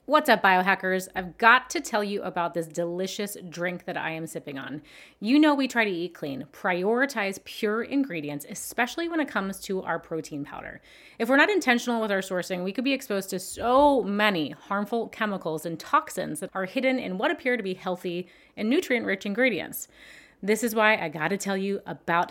What's up, biohackers? I've got to tell you about this delicious drink that I am sipping on. You know we try to eat clean, prioritize pure ingredients, especially when it comes to our protein powder. If we're not intentional with our sourcing, we could be exposed to so many harmful chemicals and toxins that are hidden in what appear to be healthy and nutrient-rich ingredients. This is why I gotta tell you about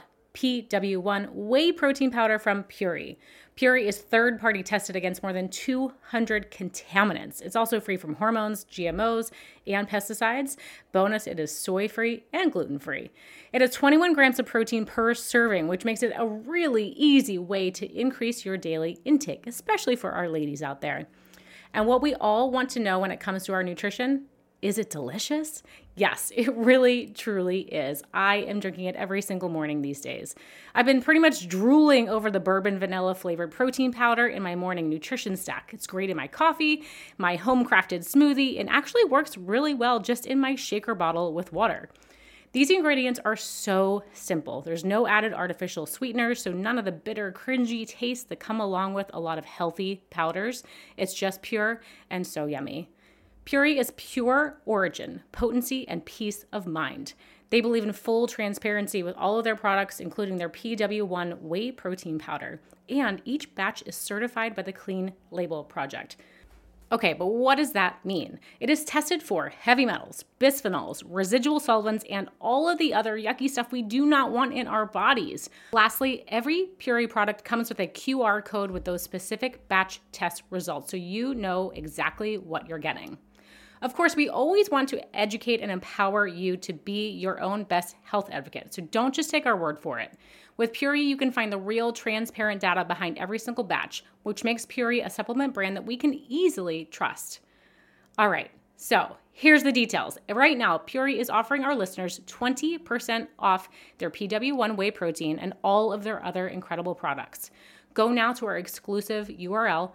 PW1 whey protein powder from Puori. Puori is third-party tested against more than 200 contaminants. It's also free from hormones, GMOs, and pesticides. Bonus, it is soy-free and gluten-free. It has 21 grams of protein per serving, which makes it a really easy way to increase your daily intake, especially for our ladies out there. And what we all want to know when it comes to our nutrition, is it delicious? Yes, it really, truly is. I am drinking it every single morning these days. I've been pretty much drooling over the bourbon vanilla flavored protein powder in my morning nutrition stack. It's great in my coffee, my home crafted smoothie, and actually works really well just in my shaker bottle with water. These ingredients are so simple. There's no added artificial sweeteners, so none of the bitter, cringy tastes that come along with a lot of healthy powders. It's just pure and so yummy. Puori is pure origin, potency, and peace of mind. They believe in full transparency with all of their products, including their PW1 whey protein powder. And each batch is certified by the Clean Label Project. Okay, but what does that mean? It is tested for heavy metals, bisphenols, residual solvents, and all of the other yucky stuff we do not want in our bodies. Lastly, every Puori product comes with a QR code with those specific batch test results, so you know exactly what you're getting. Of course, we always want to educate and empower you to be your own best health advocate, so don't just take our word for it. With Puori, you can find the real, transparent data behind every single batch, which makes Puori a supplement brand that we can easily trust. All right, so here's the details. Right now, Puori is offering our listeners 20% off their PW1 whey protein and all of their other incredible products. Go now to our exclusive URL,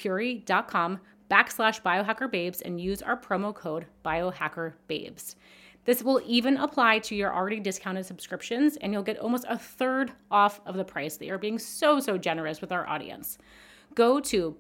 puori.com/biohackerbabes, and use our promo code biohackerbabes. This will even apply to your already discounted subscriptions, and you'll get almost a third off of the price. They are being so generous with our audience. Go to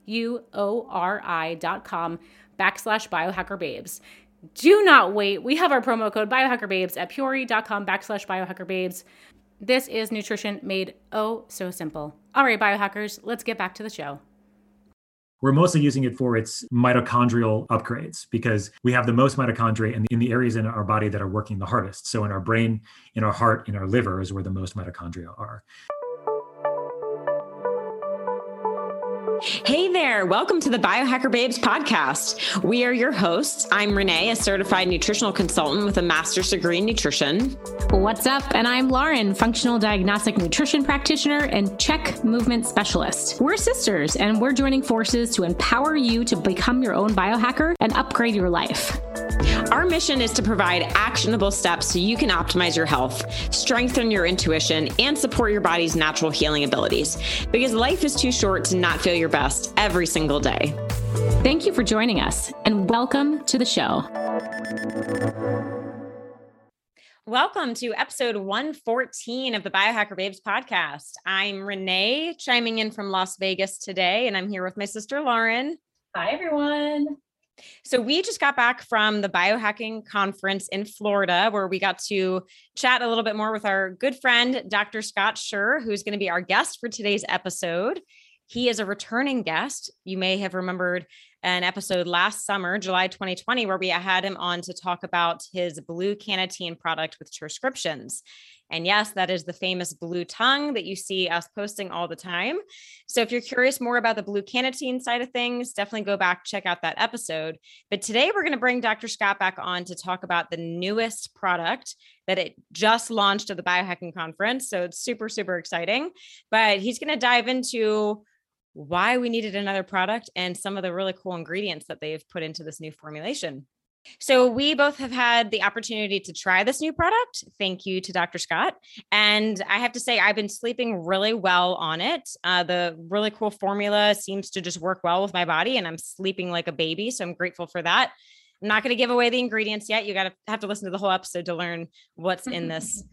puori.com/biohackerbabes. Do not wait. We have our promo code biohackerbabes at puori.com/biohackerbabes. This is nutrition made oh so simple. All right, biohackers, let's get back to the show. We're mostly using it for its mitochondrial upgrades because we have the most mitochondria in the areas in our body that are working the hardest. So in our brain, in our heart, in our liver is where the most mitochondria are. Hey there. Welcome to the Biohacker Babes podcast. We are your hosts. I'm Renee, a certified nutritional consultant with a master's degree in nutrition. What's up? And I'm Lauren, functional diagnostic nutrition practitioner and check movement specialist. We're sisters, and we're joining forces to empower you to become your own biohacker and upgrade your life. Our mission is to provide actionable steps so you can optimize your health, strengthen your intuition, and support your body's natural healing abilities. Because life is too short to not feel your best every single day. Thank you for joining us, and welcome to the show. Welcome to episode 114 of the Biohacker Babes podcast. I'm Renee, chiming in from Las Vegas today, and I'm here with my sister, Lauren. Hi, everyone. So we just got back from the biohacking conference in Florida, where we got to chat a little bit more with our good friend, Dr. Scott Scher, who's going to be our guest for today's episode. He is a returning guest. You may have remembered an episode last summer, July 2020, where we had him on to talk about his blue Cannatine product with prescriptions. And yes, that is the famous blue tongue that you see us posting all the time. So if you're curious more about the blue Cannatine side of things, definitely go back, check out that episode. But today we're going to bring Dr. Scott back on to talk about the newest product that it just launched at the Biohacking Conference. So it's super exciting, but he's going to dive into why we needed another product and some of the really cool ingredients that they've put into this new formulation. So we both have had the opportunity to try this new product. Thank you to Dr. Scott. And I have to say, I've been sleeping really well on it. The really cool formula seems to just work well with my body, and I'm sleeping like a baby. So I'm grateful for that. I'm not going to give away the ingredients yet. You have to listen to the whole episode to learn what's in this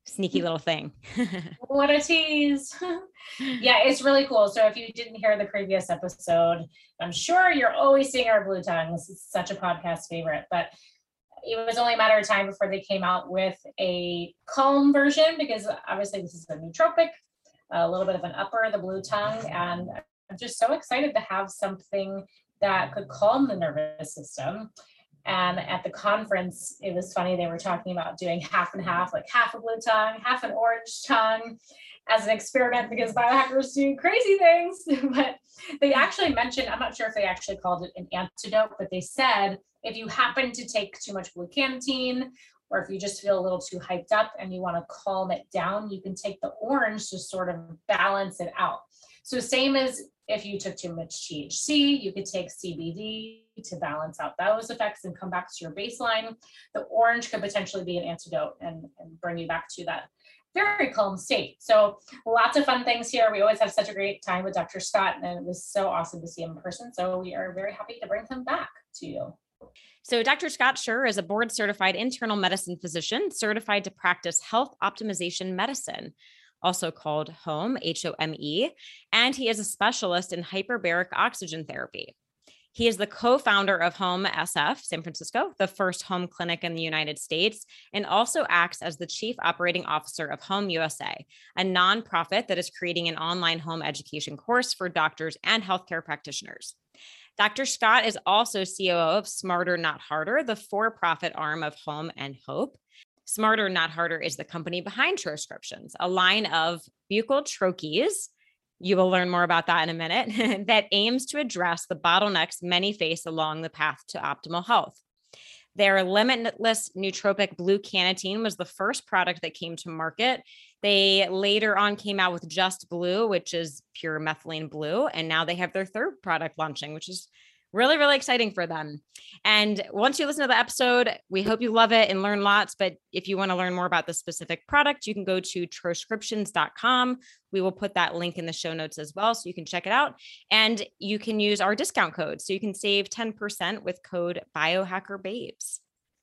sneaky little thing. What a tease. Yeah, it's really cool. So if you didn't hear the previous episode, I'm sure you're always seeing our blue tongues. It's such a podcast favorite, but it was only a matter of time before they came out with a calm version, because obviously this is a nootropic, a little bit of an upper, the blue tongue. And I'm just so excited to have something that could calm the nervous system. And at the conference, it was funny, they were talking about doing half and half, like half a blue tongue, half an orange tongue, as an experiment, because biohackers do crazy things. But they actually mentioned, I'm not sure if they actually called it an antidote, but they said, if you happen to take too much glucanthine, or if you just feel a little too hyped up and you want to calm it down, you can take the orange to sort of balance it out. So same as if you took too much THC, you could take CBD to balance out those effects and come back to your baseline. The orange could potentially be an antidote and bring you back to that very calm state. So lots of fun things here. We always have such a great time with Dr. Scott, and it was so awesome to see him in person. So we are very happy to bring him back to you. So Dr. Scott Scher is a board certified internal medicine physician certified to practice health optimization medicine, also called HOME, HOME, and he is a specialist in hyperbaric oxygen therapy. He is the co-founder of Home SF San Francisco, the first home clinic in the United States, and also acts as the chief operating officer of Home USA, a nonprofit that is creating an online home education course for doctors and healthcare practitioners. Dr. Scott is also COO of Smarter Not Harder, the for-profit arm of Home and Hope. Smarter Not Harder is the company behind Troscriptions, a line of buccal troches. You will learn more about that in a minute, that aims to address the bottlenecks many face along the path to optimal health. Their limitless nootropic blue cannatine was the first product that came to market. They later on came out with Just Blue, which is pure methylene blue. And now they have their third product launching, which is really, really exciting for them. And once you listen to the episode, we hope you love it and learn lots. But if you want to learn more about the specific product, you can go to Troscriptions.com. We will put that link in the show notes as well, so you can check it out. And you can use our discount code, so you can save 10% with code BiohackerBabes.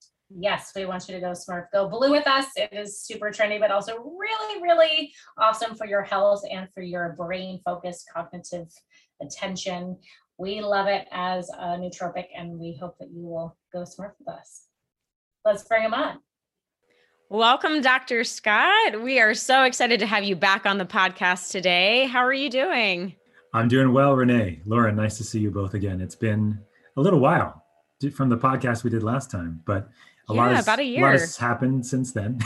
Yes, we want you to go smart, go blue with us. It is super trendy, but also really, really awesome for your health and for your brain focus, cognitive attention. We love it as a nootropic, and we hope that you will go smart with us. Let's bring him on. Welcome, Dr. Scott. We are so excited to have you back on the podcast today. How are you doing? I'm doing well, Renee. Lauren, nice to see you both again. It's been a little while from the podcast we did last time, but about a year. A lot has happened since then.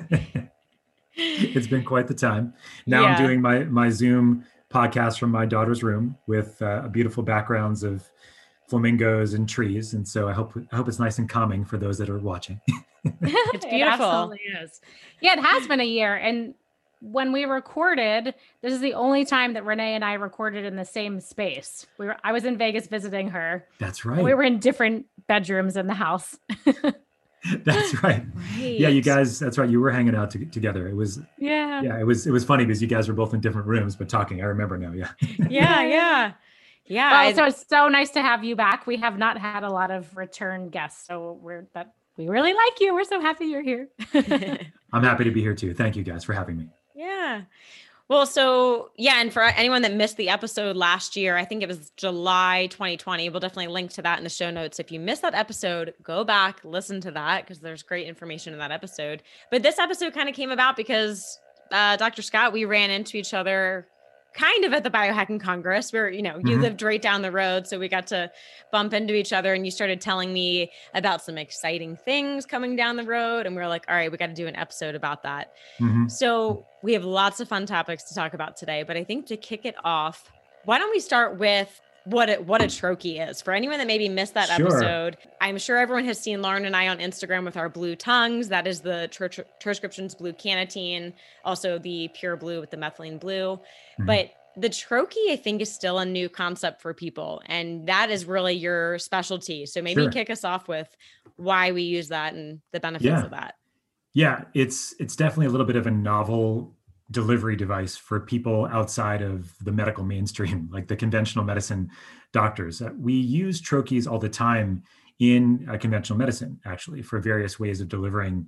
It's been quite the time. Now I'm doing my Zoom podcast from my daughter's room with beautiful backgrounds of flamingos and trees. And so I hope it's nice and calming for those that are watching. It's beautiful. It absolutely is. Yeah, it has been a year. And when we recorded, this is the only time that Renee and I recorded in the same space. I was in Vegas visiting her. That's right. We were in different bedrooms in the house. That's right. Yeah, you guys, that's right. You were hanging out together. It was, it was funny because you guys were both in different rooms, but talking. I remember now. Yeah. Well, so it's so nice to have you back. We have not had a lot of return guests, so we really like you. We're so happy you're here. I'm happy to be here too. Thank you guys for having me. Yeah. Well, so and for anyone that missed the episode last year, I think it was July 2020. We'll definitely link to that in the show notes. If you missed that episode, go back, listen to that, because there's great information in that episode. But this episode kind of came about because Dr. Scott, we ran into each other kind of at the Biohacking Congress where, you lived right down the road. So we got to bump into each other, and you started telling me about some exciting things coming down the road. And we were like, all right, we got to do an episode about that. Mm-hmm. So we have lots of fun topics to talk about today, but I think to kick it off, why don't we start with what a troche is? For anyone that maybe missed that episode, I'm sure everyone has seen Lauren and I on Instagram with our blue tongues. That is the Troscriptions blue cannatine, also the pure blue with the methylene blue. Mm-hmm. But the troche, I think, is still a new concept for people. And that is really your specialty. So maybe kick us off with why we use that and the benefits of that. Yeah, it's definitely a little bit of a novel delivery device for people outside of the medical mainstream, like the conventional medicine doctors. We use troches all the time in conventional medicine, actually, for various ways of delivering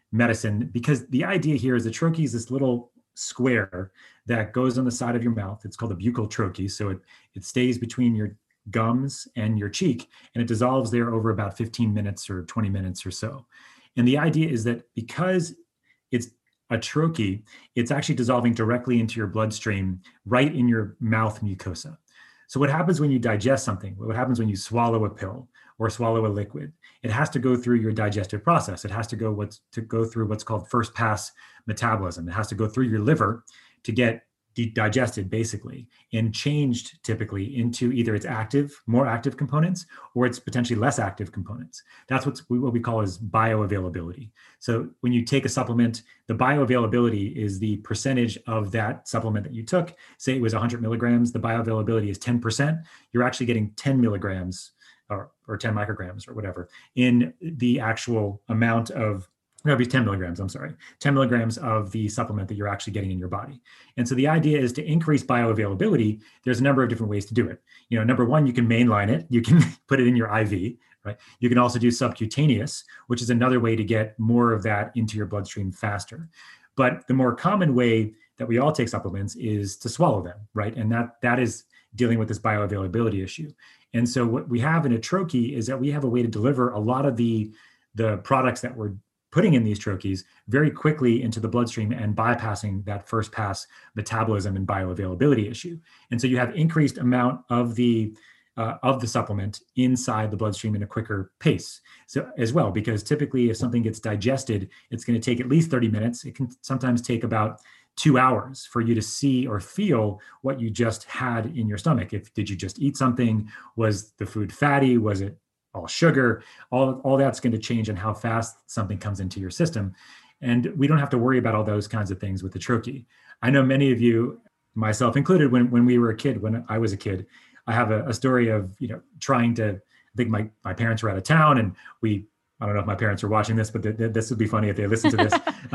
medicine, because the idea here is the trochee is this little square that goes on the side of your mouth. It's called a buccal trochee. So it stays between your gums and your cheek, and it dissolves there over about 15 minutes or 20 minutes or so. And the idea is that because it's a trochee, it's actually dissolving directly into your bloodstream, right in your mouth mucosa. So what happens when you digest something? What happens when you swallow a pill or swallow a liquid? It has to go through your digestive process. It has to go through what's called first pass metabolism. It has to go through your liver to get digested, basically, and changed typically into either its more active components, or its potentially less active components. That's what we call as bioavailability. So when you take a supplement, the bioavailability is the percentage of that supplement that you took. Say it was 100 milligrams, the bioavailability is 10%. You're actually getting 10 milligrams or 10 micrograms or whatever in the actual amount of, no, it'd be 10 milligrams, I'm sorry, 10 milligrams of the supplement that you're actually getting in your body. And so the idea is to increase bioavailability. There's a number of different ways to do it. Number one, you can mainline it. You can put it in your IV, right? You can also do subcutaneous, which is another way to get more of that into your bloodstream faster. But the more common way that we all take supplements is to swallow them, right? And that is dealing with this bioavailability issue. And so what we have in a trochee is that we have a way to deliver a lot of the products that we're putting in these trochees very quickly into the bloodstream and bypassing that first pass metabolism and bioavailability issue. And so you have increased amount of the supplement inside the bloodstream in a quicker pace. So as well, because typically if something gets digested, it's going to take at least 30 minutes. It can sometimes take about 2 hours for you to see or feel what you just had in your stomach. Did you just eat something? Was the food fatty? Was it all sugar? All that's going to change on how fast something comes into your system. And we don't have to worry about all those kinds of things with the trochee. I know many of you, myself included, when we were a kid, when I was a kid, I have a story of, trying to, I think my parents were out of town, and I don't know if my parents are watching this, but this would be funny if they listen to this.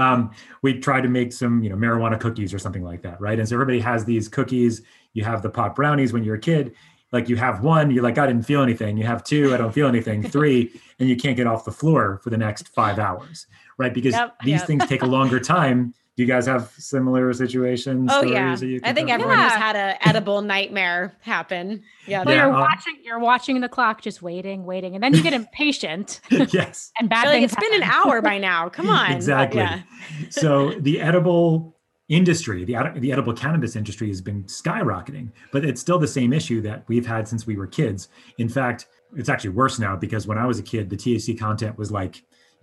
We tried to make some, marijuana cookies or something like that, right? And so everybody has these cookies. You have the pot brownies when you're a kid. Like you have one, you're like, I didn't feel anything. You have two, I don't feel anything. 3, and you can't get off the floor for the next 5 hours, right? Because these things take a longer time. Do you guys have similar situations? Oh yeah, I think everyone has had an edible nightmare happen. Yeah, well, you're watching the clock, just waiting, and then you get impatient. Yes, and bad things. It's been an hour by now. Come on. Exactly. Yeah. So the edible industry, the edible cannabis industry, has been skyrocketing, but it's still the same issue that we've had since we were kids. In fact, it's actually worse now, because when I was a kid, the THC content was like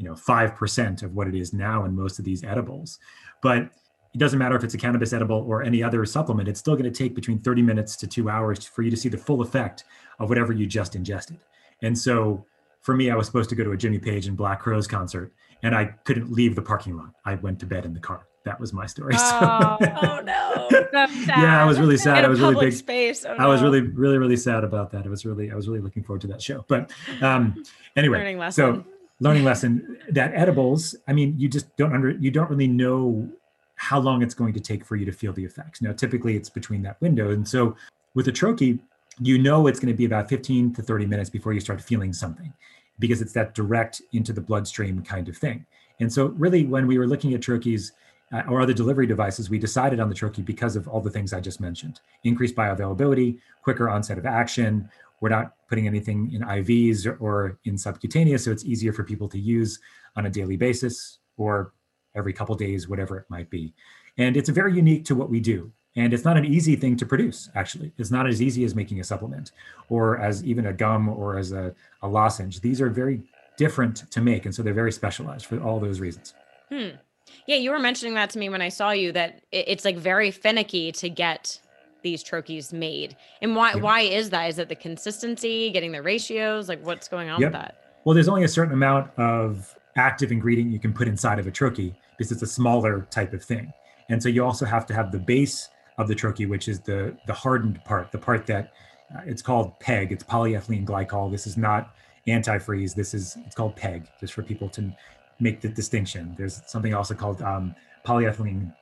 5% of what it is now in most of these edibles. But it doesn't matter if it's a cannabis edible or any other supplement, it's still going to take between 30 minutes to 2 hours for you to see the full effect of whatever you just ingested. And so for me, I was supposed to go to a Jimmy Page and Black Crowes concert, and I couldn't leave the parking lot. I went to bed in the car. That was my story. Oh no. Yeah, I was really sad. I was really big space. Oh, no. I was really, really, really sad about that. I was really looking forward to that show. But anyway, learning lesson that edibles, I mean, you don't really know how long it's going to take for you to feel the effects. Now, typically it's between that window. And so with a trochee, it's going to be about 15 to 30 minutes before you start feeling something, because it's that direct into the bloodstream kind of thing. And so really, when we were looking at trochees or other delivery devices, we decided on the trochee because of all the things I just mentioned: increased bioavailability, quicker onset of action. We're not putting anything in IVs or in subcutaneous, so it's easier for people to use on a daily basis or every couple days, whatever it might be. And it's very unique to what we do. And it's not an easy thing to produce, actually. It's not as easy as making a supplement or as even a gum or as a lozenge. These are very different to make. And so they're very specialized for all those reasons. Yeah, you were mentioning that to me when I saw you, that it's like very finicky to get these trochees made. And why is that? Is it the consistency, getting the ratios? Like what's going on with that? Well, there's only a certain amount of active ingredient you can put inside of a trochee because it's a smaller type of thing. And so you also have to have the base of the trochee, which is the hardened part, the part that it's called PEG. It's polyethylene glycol. This is not antifreeze. It's called PEG, just for people to make the distinction. There's something also called polyethylene.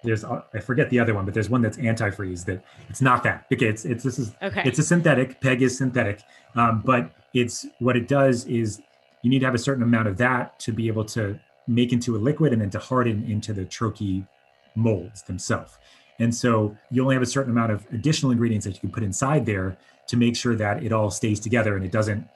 I forget the other one, but there's one that's antifreeze. That it's not that. Okay, it's a synthetic. PEG is synthetic, but what it does is you need to have a certain amount of that to be able to make into a liquid and then to harden into the troche molds themselves. And so you only have a certain amount of additional ingredients that you can put inside there to make sure that it all stays together and it doesn't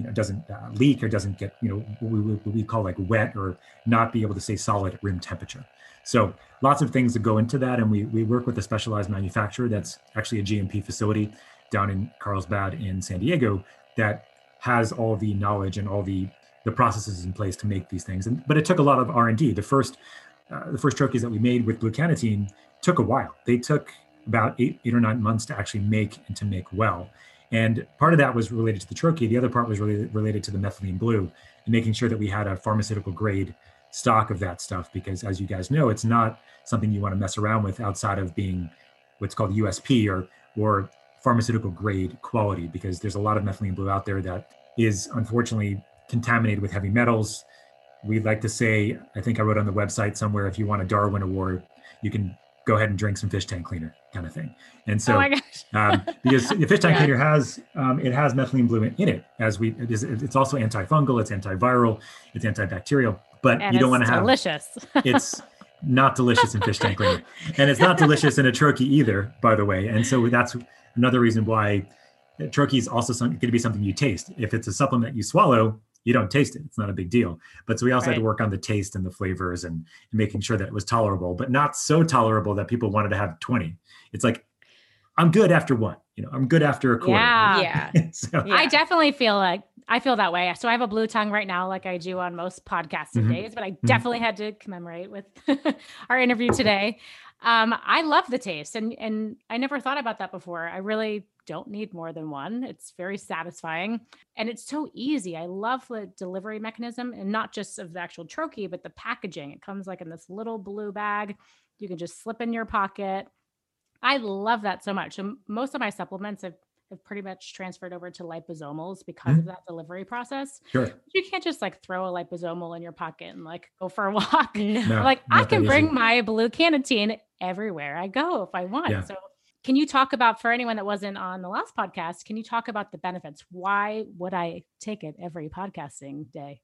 leak or doesn't get, what we call like wet or not be able to stay solid at room temperature. So lots of things that go into that. And we work with a specialized manufacturer that's actually a GMP facility down in Carlsbad in San Diego that has all the knowledge and all the processes in place to make these things. But it took a lot of R&D. The first troches that we made with blue cannatine took a while. They took about 8 or 9 months to actually make and to make well. And part of that was related to the troche. The other part was related to the methylene blue and making sure that we had a pharmaceutical grade stock of that stuff, because as you guys know, it's not something you want to mess around with outside of being what's called USP or pharmaceutical grade quality, because there's a lot of methylene blue out there that is unfortunately contaminated with heavy metals. We'd like to say, I think I wrote on the website somewhere, if you want a Darwin Award, you can go ahead and drink some fish tank cleaner kind of thing. And so, because the fish tank cleaner has methylene blue in it, it's also antifungal, it's antiviral, it's antibacterial, but you don't want to have delicious. It's not delicious in fish tank cleaner, and it's not delicious in a troche either, by the way. And so that's another reason why troche is also going to be something you taste. If it's a supplement you swallow, you don't taste it. It's not a big deal. But so we also had to work on the taste and the flavors and making sure that it was tolerable, but not so tolerable that people wanted to have 20. It's like, I'm good after one, I'm good after a quarter. Yeah. So, I definitely feel that way. So I have a blue tongue right now, like I do on most podcasting days, but I definitely had to commemorate with our interview today. I love the taste and I never thought about that before. I really don't need more than one. It's very satisfying and it's so easy. I love the delivery mechanism, and not just of the actual troche, but the packaging. It comes like in this little blue bag. You can just slip in your pocket. I love that so much. So most of my supplements have pretty much transferred over to liposomals because of that delivery process. Sure. You can't just like throw a liposomal in your pocket and like go for a walk. No. Like I can bring my blue cannatine everywhere I go if I want. Yeah. So can you talk about, for anyone that wasn't on the last podcast, can you talk about the benefits? Why would I take it every podcasting day?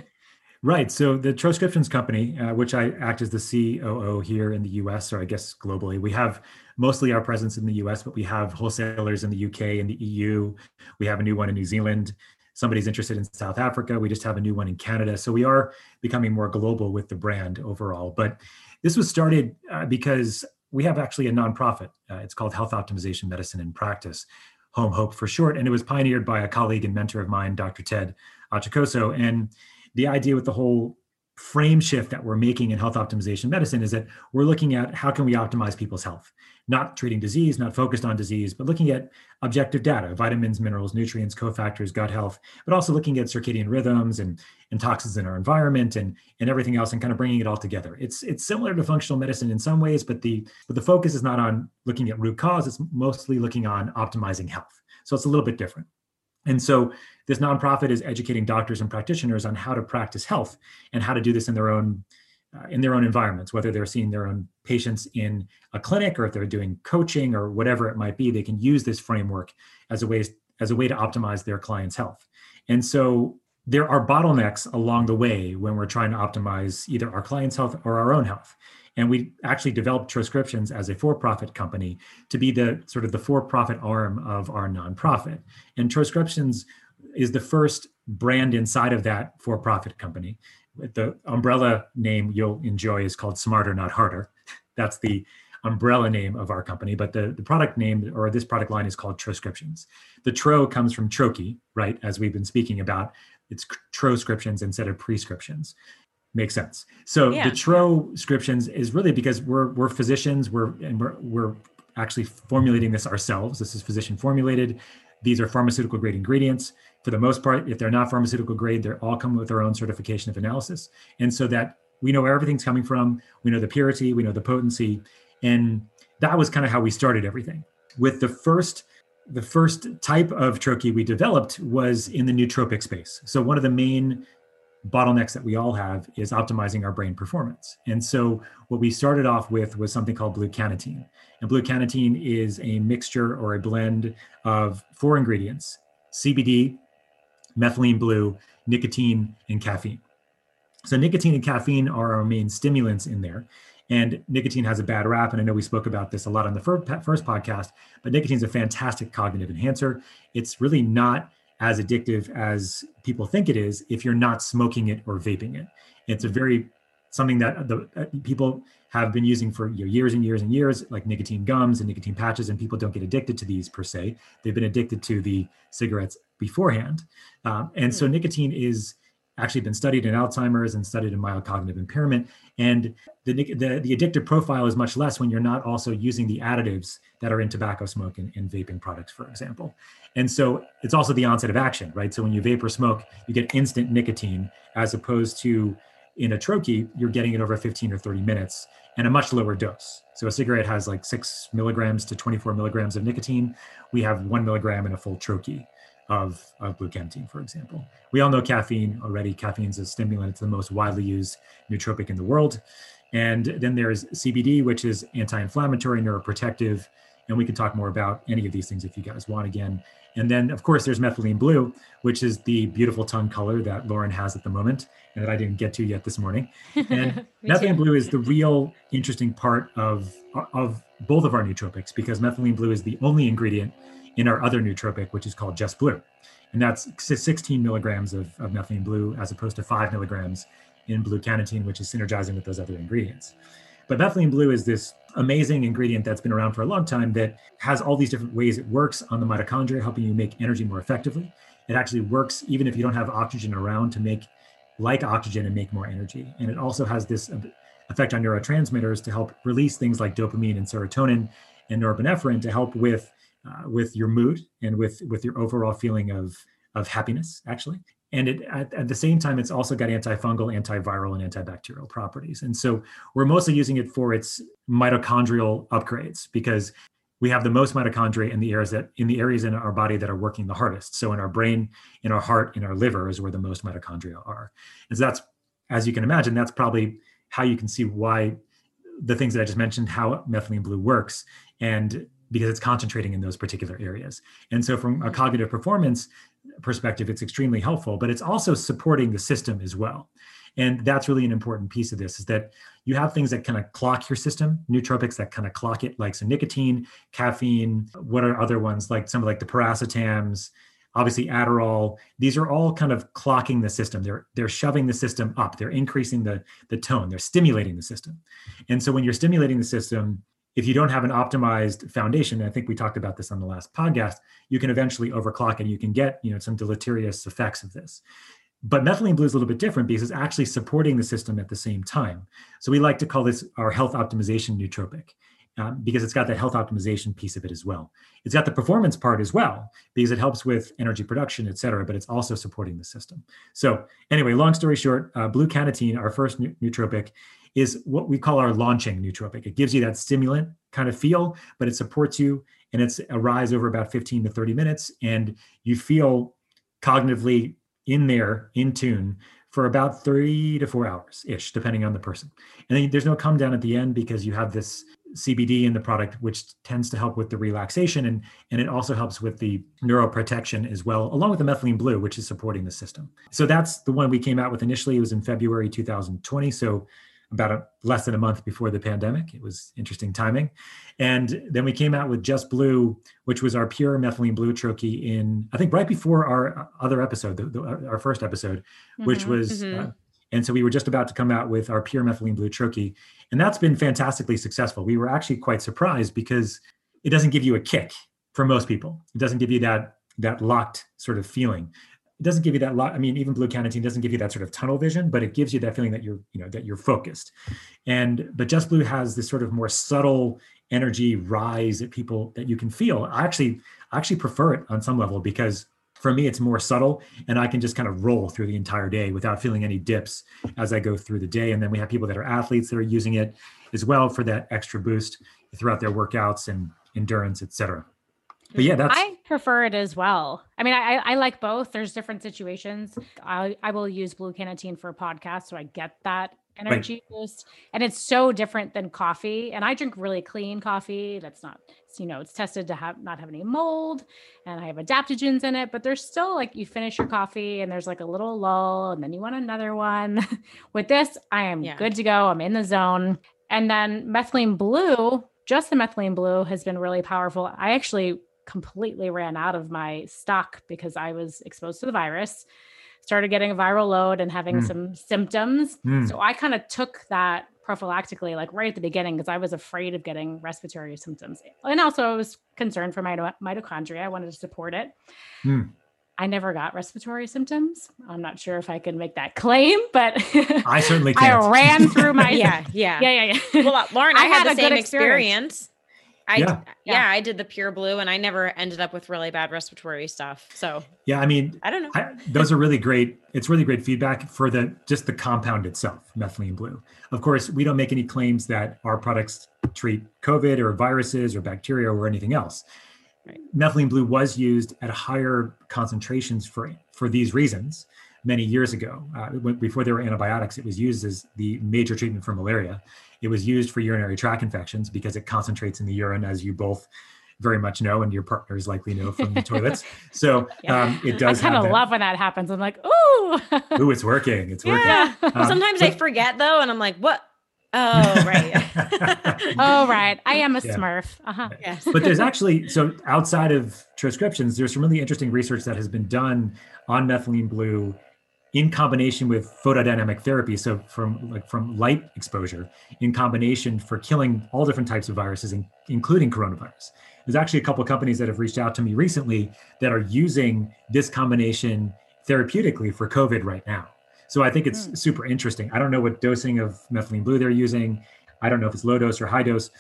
Right. So the Troscriptions company, which I act as the COO here in the US, or I guess globally, we have mostly our presence in the US, but we have wholesalers in the UK and the EU. We have a new one in New Zealand. Somebody's interested in South Africa. We just have a new one in Canada. So we are becoming more global with the brand overall. But this was started because we have actually a nonprofit. It's called Health Optimization Medicine in Practice, Home Hope for short. And it was pioneered by a colleague and mentor of mine, Dr. Ted Achacoso. And the idea with the whole frame shift that we're making in health optimization medicine is that we're looking at how can we optimize people's health, not treating disease, not focused on disease, but looking at objective data, vitamins, minerals, nutrients, cofactors, gut health, but also looking at circadian rhythms and toxins in our environment and everything else, and kind of bringing it all together. It's similar to functional medicine in some ways, but the focus is not on looking at root cause. It's mostly looking on optimizing health. So it's a little bit different. And so this nonprofit is educating doctors and practitioners on how to practice health and how to do this in their own environments, whether they're seeing their own patients in a clinic or if they're doing coaching or whatever it might be. They can use this framework as a way to optimize their clients' health. And so there are bottlenecks along the way when we're trying to optimize either our clients' health or our own health. And we actually developed Troscriptions as a for-profit company to be the sort of the for-profit arm of our nonprofit. And Troscriptions is the first brand inside of that for-profit company. The umbrella name you'll enjoy is called Smarter, Not Harder. That's the umbrella name of our company, but the product name, or this product line, is called Troscriptions. The tro comes from troche, right? As we've been speaking about, it's Troscriptions instead of prescriptions. Makes sense. So the Troscriptions is really because we're physicians, we're actually formulating this ourselves. This is physician formulated. These are pharmaceutical grade ingredients. For the most part, if they're not pharmaceutical grade, they all come with their own certification of analysis. And so that we know where everything's coming from, we know the purity, we know the potency. And that was kind of how we started everything. With the first type of troche we developed was in the nootropic space. So one of the main bottlenecks that we all have is optimizing our brain performance. And so what we started off with was something called blue cannatine. And blue cannatine is a mixture or a blend of 4 ingredients: CBD, methylene blue, nicotine, and caffeine. So nicotine and caffeine are our main stimulants in there. And nicotine has a bad rap. And I know we spoke about this a lot on the first podcast, but nicotine is a fantastic cognitive enhancer. It's really not as addictive as people think it is if you're not smoking it or vaping it. It's something that people have been using for years and years and years, like nicotine gums and nicotine patches, and people don't get addicted to these per se. They've been addicted to the cigarettes beforehand. So nicotine is actually been studied in Alzheimer's and studied in mild cognitive impairment. And the addictive profile is much less when you're not also using the additives that are in tobacco smoke and vaping products, for example. And so it's also the onset of action, right? So when you vape or smoke, you get instant nicotine, as opposed to in a troche, you're getting it over 15 or 30 minutes and a much lower dose. So a cigarette has like 6 milligrams to 24 milligrams of nicotine. We have 1 milligram in a full troche of bluecanatine, for example. We all know caffeine already. Caffeine's a stimulant. It's the most widely used nootropic in the world. And then there's CBD, which is anti-inflammatory, neuroprotective. And we can talk more about any of these things if you guys want again. And then, of course, there's methylene blue, which is the beautiful tongue color that Lauren has at the moment and that I didn't get to yet this morning. And methylene blue is the real interesting part of both of our nootropics, because methylene blue is the only ingredient in our other nootropic, which is called Just Blue. And that's 16 milligrams of methylene blue, as opposed to 5 milligrams in bluecanatine, which is synergizing with those other ingredients. But methylene blue is this amazing ingredient that's been around for a long time that has all these different ways it works on the mitochondria, helping you make energy more effectively. It actually works even if you don't have oxygen around to make like oxygen and make more energy. And it also has this effect on neurotransmitters to help release things like dopamine and serotonin and norepinephrine to help with your mood and with your overall feeling of happiness, actually. And at the same time, it's also got antifungal, antiviral, and antibacterial properties. And so we're mostly using it for its mitochondrial upgrades, because we have the most mitochondria in the areas in our body that are working the hardest. So in our brain, in our heart, in our liver is where the most mitochondria are. And so that's, as you can imagine, that's probably how you can see why the things that I just mentioned, how methylene blue works, and because it's concentrating in those particular areas. And so from a cognitive performance perspective, it's extremely helpful, but it's also supporting the system as well. And that's really an important piece of this, is that you have things that kind of clock your system, nootropics that kind of clock it, like some nicotine, caffeine, what are other ones, like some of like the piracetams, obviously Adderall. These are all kind of clocking the system. They're shoving the system up. They're increasing the tone. They're stimulating the system. And so when you're stimulating the system, if you don't have an optimized foundation, and I think we talked about this on the last podcast, you can eventually overclock and you can get, some deleterious effects of this. But methylene blue is a little bit different because it's actually supporting the system at the same time. So we like to call this our health optimization nootropic, because it's got that health optimization piece of it as well. It's got the performance part as well, because it helps with energy production, et cetera, but it's also supporting the system. So anyway, long story short, bluecanatine, our first nootropic, is what we call our launching nootropic. It gives you that stimulant kind of feel, but it supports you, and it's a rise over about 15 to 30 minutes. And you feel cognitively in tune for about 3 to 4 hours-ish, depending on the person. And then there's no come down at the end, because you have this CBD in the product, which tends to help with the relaxation, and it also helps with the neuroprotection as well, along with the methylene blue, which is supporting the system. So that's the one we came out with initially. It was in February 2020. So about less than a month before the pandemic. It was interesting timing. And then we came out with Just Blue, which was our pure methylene blue troche in, I think, right before our other episode, our first episode, which was, and so we were just about to come out with our pure methylene blue troche. And that's been fantastically successful. We were actually quite surprised, because it doesn't give you a kick for most people. It doesn't give you that locked sort of feeling. It doesn't give you that lot. I mean, even bluecanatine doesn't give you that sort of tunnel vision, but it gives you that feeling that you're focused. But Just Blue has this sort of more subtle energy rise that you can feel. I actually prefer it on some level, because for me, it's more subtle, and I can just kind of roll through the entire day without feeling any dips as I go through the day. And then we have people that are athletes that are using it as well for that extra boost throughout their workouts and endurance, et cetera. But yeah, I prefer it as well. I mean, I like both. There's different situations. I will use bluecanatine for a podcast, so I get that energy boost. And it's so different than coffee. And I drink really clean coffee. That's not, it's tested to not have any mold, and I have adaptogens in it, but there's still like, you finish your coffee and there's like a little lull and then you want another one. With this, I am good to go. I'm in the zone. And then methylene blue, just the methylene blue has been really powerful. I actually completely ran out of my stock because I was exposed to the virus, started getting a viral load and having some symptoms. So I kind of took that prophylactically, like right at the beginning, because I was afraid of getting respiratory symptoms. And also I was concerned for my mitochondria. I wanted to support it. I never got respiratory symptoms. I'm not sure if I can make that claim, but I certainly can't. I ran through my, yeah. Well, Lauren, I had the same experience. I did the Pure Blue and I never ended up with really bad respiratory stuff. So yeah, I mean, I don't know. Those are really great. It's really great feedback for just the compound itself, methylene blue. Of course, we don't make any claims that our products treat COVID or viruses or bacteria or anything else. Right. Methylene blue was used at higher concentrations for these reasons many years ago. Before there were antibiotics, it was used as the major treatment for malaria. It was used for urinary tract infections because it concentrates in the urine, as you both very much know, and your partners likely know from the toilets. So it does. I kind of love when that happens. I'm like, ooh, it's working. It's working. Yeah. Sometimes I forget though, and I'm like, what? Oh, right. Oh, right. I am a Smurf. Yes. But there's actually, so outside of transcriptions, there's some really interesting research that has been done on methylene blue in combination with photodynamic therapy. So from light exposure in combination for killing all different types of viruses, including coronavirus. There's actually a couple of companies that have reached out to me recently that are using this combination therapeutically for COVID right now. So I think it's super interesting. I don't know what dosing of methylene blue they're using. I don't know if it's low dose or high dose.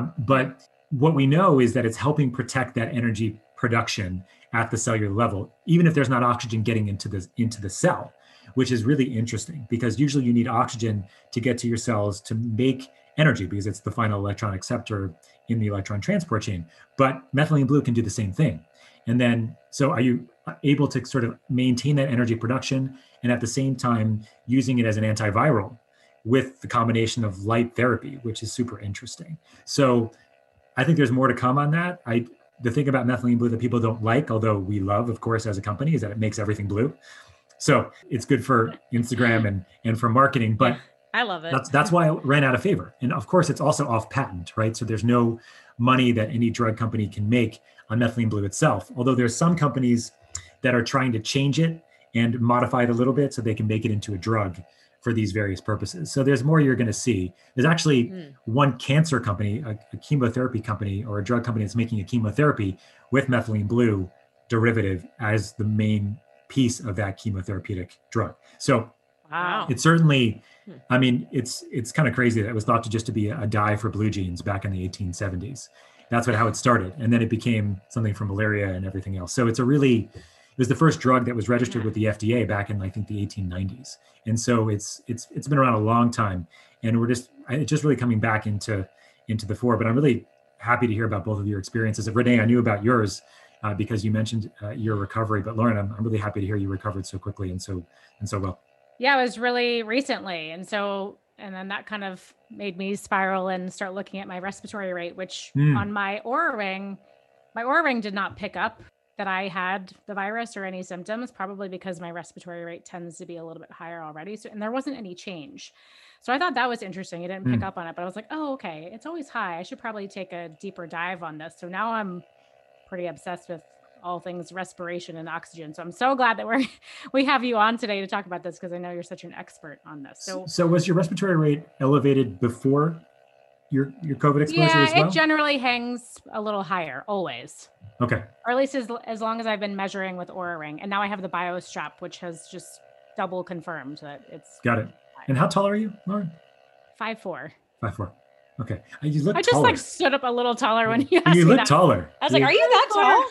But what we know is that it's helping protect that energy production at the cellular level, even if there's not oxygen getting into the cell, which is really interesting because usually you need oxygen to get to your cells to make energy because it's the final electron acceptor in the electron transport chain. But methylene blue can do the same thing. And then, so are you able to sort of maintain that energy production and at the same time using it as an antiviral with the combination of light therapy, which is super interesting. So I think there's more to come on that. The thing about methylene blue that people don't like, although we love, of course, as a company, is that it makes everything blue. So it's good for Instagram and for marketing, but I love it. That's why it ran out of favor. And of course, it's also off patent, right? So there's no money that any drug company can make on methylene blue itself. Although there's some companies that are trying to change it and modify it a little bit so they can make it into a drug for these various purposes. So there's more you're going to see. There's actually one cancer company, a chemotherapy company or a drug company that's making a chemotherapy with methylene blue derivative as the main piece of that chemotherapeutic drug. So it's certainly, I mean, it's kind of crazy that it was thought to just to be a dye for blue jeans back in the 1870s. That's how it started. And then it became something for malaria and everything else. So it was the first drug that was registered with the FDA back in, I think, the 1890s. And so it's been around a long time, and it's just really coming back into the fore. But I'm really happy to hear about both of your experiences. Renee, I knew about yours because you mentioned your recovery, but Lauren, I'm really happy to hear you recovered so quickly and so well. Yeah, it was really recently. And then that kind of made me spiral and start looking at my respiratory rate, which on my Oura Ring did not pick up that I had the virus or any symptoms, probably because my respiratory rate tends to be a little bit higher already. So, and there wasn't any change. So I thought that was interesting. It didn't pick up on it, but I was like, oh, okay, it's always high. I should probably take a deeper dive on this. So now I'm pretty obsessed with all things respiration and oxygen. So I'm so glad that we have you on today to talk about this, because I know you're such an expert on this. So was your respiratory rate elevated before your COVID exposure as well? Yeah, it generally hangs a little higher, always. Okay. Or at least as long as I've been measuring with Oura Ring. And now I have the BioStrap, which has just double confirmed that it's got it. High. And how tall are you, Lauren? 5'4". 5'4". Okay. You look I just taller. stood up a little taller when you asked me. You look that. taller. I was like, are you that tall?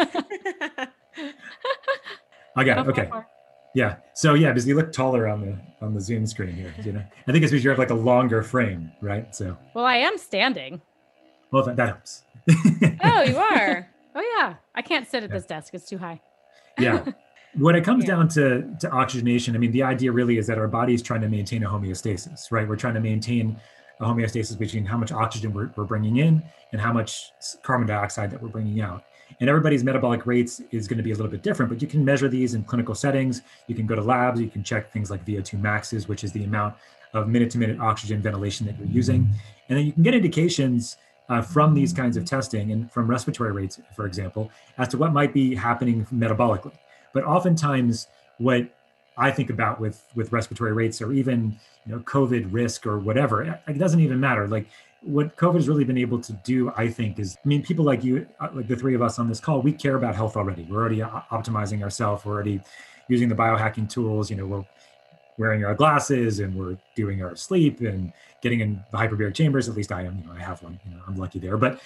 I got it. Okay. Yeah. So because you look taller on the Zoom screen here, I think it's because you have like a longer frame, right? So. Well, I am standing. Well, that helps. Oh, you are. Oh yeah. I can't sit at this desk. It's too high. Yeah. When it comes down to oxygenation, I mean, the idea really is that our body is trying to maintain a homeostasis, right? We're trying to maintain a homeostasis between how much oxygen we're bringing in and how much carbon dioxide that we're bringing out. And everybody's metabolic rates is going to be a little bit different, but you can measure these in clinical settings. You can go to labs, you can check things like VO2 maxes, which is the amount of minute-to-minute oxygen ventilation that you're using. And then you can get indications from these kinds of testing and from respiratory rates, for example, as to what might be happening metabolically. But oftentimes what I think about with respiratory rates or even COVID risk or whatever, it doesn't even matter. Like what COVID has really been able to do, I think, is, I mean, people like you, like the three of us on this call, we care about health already. We're already optimizing ourselves. We're already using the biohacking tools. We're wearing our glasses and we're doing our sleep and getting in the hyperbaric chambers. At least I am, I have one, I'm lucky there, but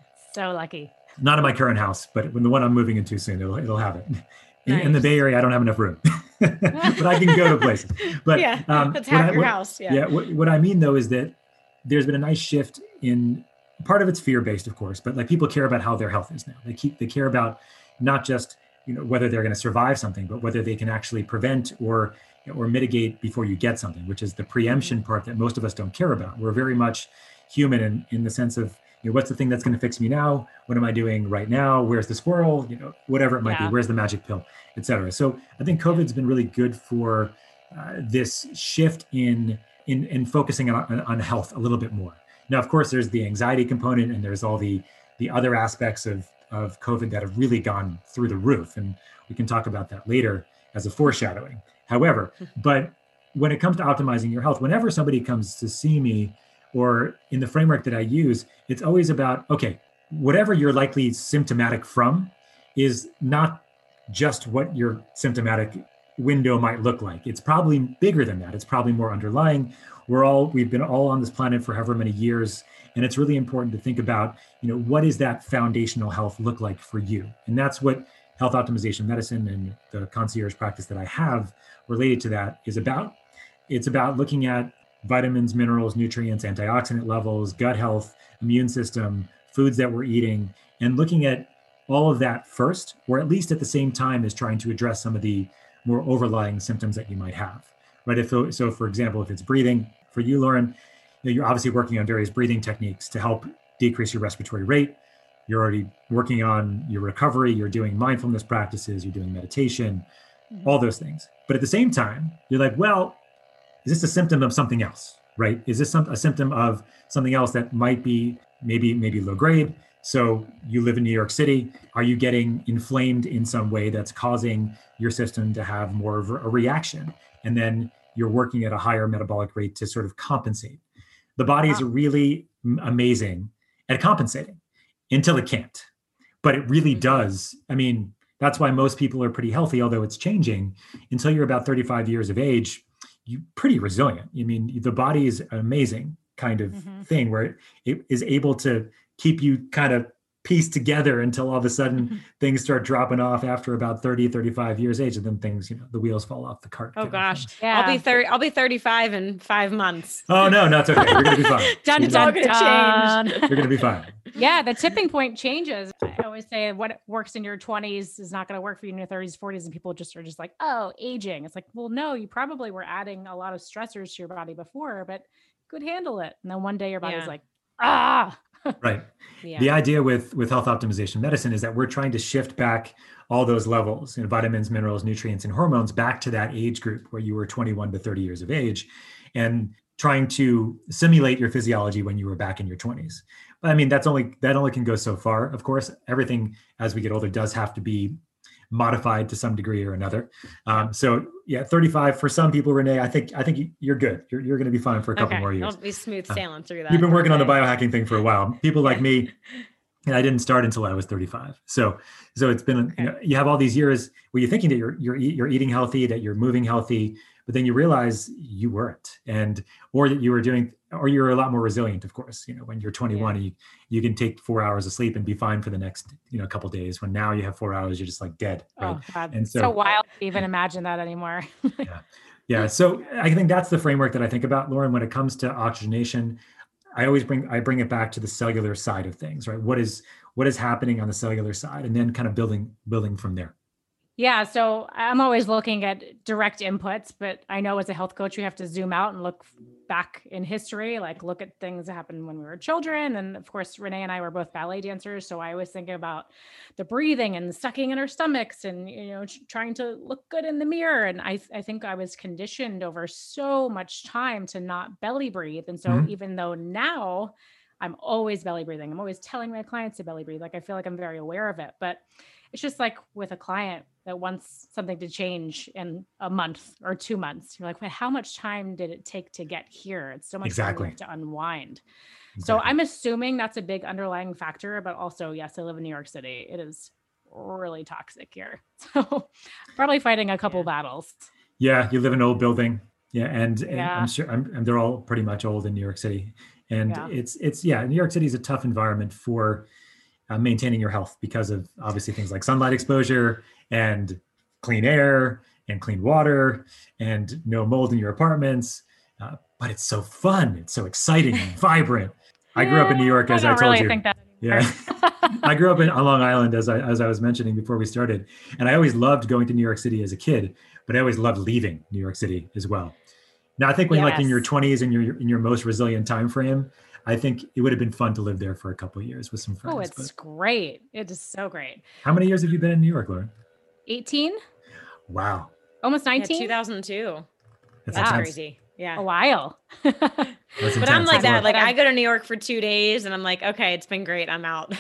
so lucky. Not in my current house, but when the one I'm moving into soon, it'll have it. Nice. In the Bay Area, I don't have enough room, but I can go to places. But yeah, that's half your house. Yeah. What I mean though is that there's been a nice shift in part of it's fear-based, of course, but like people care about how their health is now. They care about not just whether they're going to survive something, but whether they can actually prevent or mitigate before you get something, which is the preemption part that most of us don't care about. We're very much human in the sense of what's the thing that's going to fix me now? What am I doing right now? Where's the squirrel? Whatever it might be. Where's the magic pill, et cetera. So I think COVID's been really good for this shift in focusing on health a little bit more. Now, of course, there's the anxiety component and there's all the other aspects of COVID that have really gone through the roof. And we can talk about that later as a foreshadowing. However, but when it comes to optimizing your health, whenever somebody comes to see me or in the framework that I use, it's always about, okay, whatever you're likely symptomatic from is not just what your symptomatic window might look like. It's probably bigger than that. It's probably more underlying. We've been all on this planet for however many years. And it's really important to think about, what does that foundational health look like for you? And that's what health optimization medicine and the concierge practice that I have related to that is about. It's about looking at vitamins, minerals, nutrients, antioxidant levels, gut health, immune system, foods that we're eating, and looking at all of that first, or at least at the same time as trying to address some of the more overlying symptoms that you might have, right? So for example, if it's breathing, for you, Lauren, you're obviously working on various breathing techniques to help decrease your respiratory rate. You're already working on your recovery. You're doing mindfulness practices. You're doing meditation, all those things. But at the same time, you're like, well, is this a symptom of something else, right? Is this a symptom of something else that might be maybe low grade? So you live in New York City. Are you getting inflamed in some way that's causing your system to have more of a reaction? And then you're working at a higher metabolic rate to sort of compensate. The body is really amazing at compensating until it can't. But it really does. I mean, that's why most people are pretty healthy, although it's changing. Until you're about 35 years of age, you're pretty resilient. I mean, the body is an amazing kind of thing where it is able to keep you kind of pieced together until all of a sudden things start dropping off after about 30, 35 years age. And then things, the wheels fall off the cart. Oh gosh. Yeah. I'll be 35 in 5 months. Oh no, it's okay. You're going to be fine. It's all going to change. You're going to be fine. Yeah. The tipping point changes. I always say what works in your 20s is not going to work for you in your 30s, 40s. And people are just like, oh, aging. It's like, well, no, you probably were adding a lot of stressors to your body before, but could handle it. And then one day your body's like, Right. Yeah. The idea with health optimization medicine is that we're trying to shift back all those levels, vitamins, minerals, nutrients, and hormones back to that age group where you were 21 to 30 years of age and trying to simulate your physiology when you were back in your 20s. But I mean, that only can go so far. Of course, everything as we get older does have to be modified to some degree or another. So yeah, 35 for some people, Renee, I think you're good. You're going to be fine for a couple more years. I'll be smooth sailing through that. You've been working on the biohacking thing for a while. People like me, and I didn't start until I was 35. So it's been, you have all these years where you're thinking that you're eating healthy, that you're moving healthy, but then you realize you weren't, or that you were doing, or you're a lot more resilient, of course. When you're 21, you can take 4 hours of sleep and be fine for the next, couple of days. When now you have 4 hours, you're just like dead. Right? Oh, God. And so wild to even imagine that anymore. Yeah. So I think that's the framework that I think about, Lauren, when it comes to oxygenation. I bring it back to the cellular side of things, right? What is happening on the cellular side, and then kind of building from there. Yeah, so I'm always looking at direct inputs, but I know as a health coach, you have to zoom out and look back in history, like look at things that happened when we were children. And of course, Renee and I were both ballet dancers. So I was thinking about the breathing and sucking in our stomachs and, trying to look good in the mirror. And I think I was conditioned over so much time to not belly breathe. And so even though now I'm always belly breathing, I'm always telling my clients to belly breathe. Like I feel like I'm very aware of it, but it's just like with a client that wants something to change in a month or 2 months. You're like, well, how much time did it take to get here? It's so much time you have to unwind. Exactly. So I'm assuming that's a big underlying factor, but also, yes, I live in New York City. It is really toxic here. So probably fighting a couple battles. Yeah. You live in an old building. Yeah. And I'm sure they're all pretty much old in New York City. And it's New York City is a tough environment for maintaining your health because of obviously things like sunlight exposure and clean air and clean water and no mold in your apartments. But it's so fun. It's so exciting and vibrant. I grew up in New York, as I told you. Think that I grew up on Long Island, as I was mentioning before we started. And I always loved going to New York City as a kid, but I always loved leaving New York City as well. Now, I think when like in your 20s and in your most resilient time frame, I think it would have been fun to live there for a couple of years with some friends. Oh, it's great. It is so great. How many years have you been in New York, Lauren? 18. Wow. Almost 19. Yeah, 2002. That's crazy. Yeah. A while. But I'm like that. Like I go to New York for 2 days and I'm like, okay, it's been great. I'm out.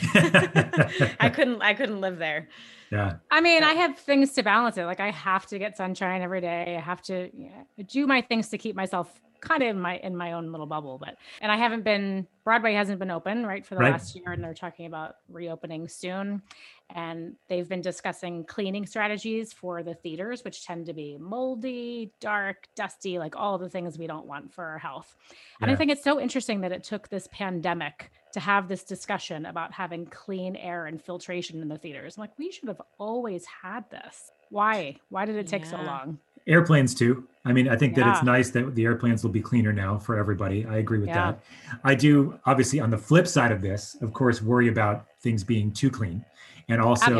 I couldn't live there. Yeah. I mean, I have things to balance it. Like I have to get sunshine every day. I have to do my things to keep myself kind of in my own little bubble, and Broadway hasn't been open for the last year, and they're talking about reopening soon. And they've been discussing cleaning strategies for the theaters, which tend to be moldy, dark, dusty, like all the things we don't want for our health. And I think it's so interesting that it took this pandemic to have this discussion about having clean air and filtration in the theaters. I'm like, we should have always had this. Why did it take so long? Airplanes too. I mean, I think that it's nice that the airplanes will be cleaner now for everybody. I agree with that. I do, obviously, on the flip side of this, of course, worry about things being too clean, and also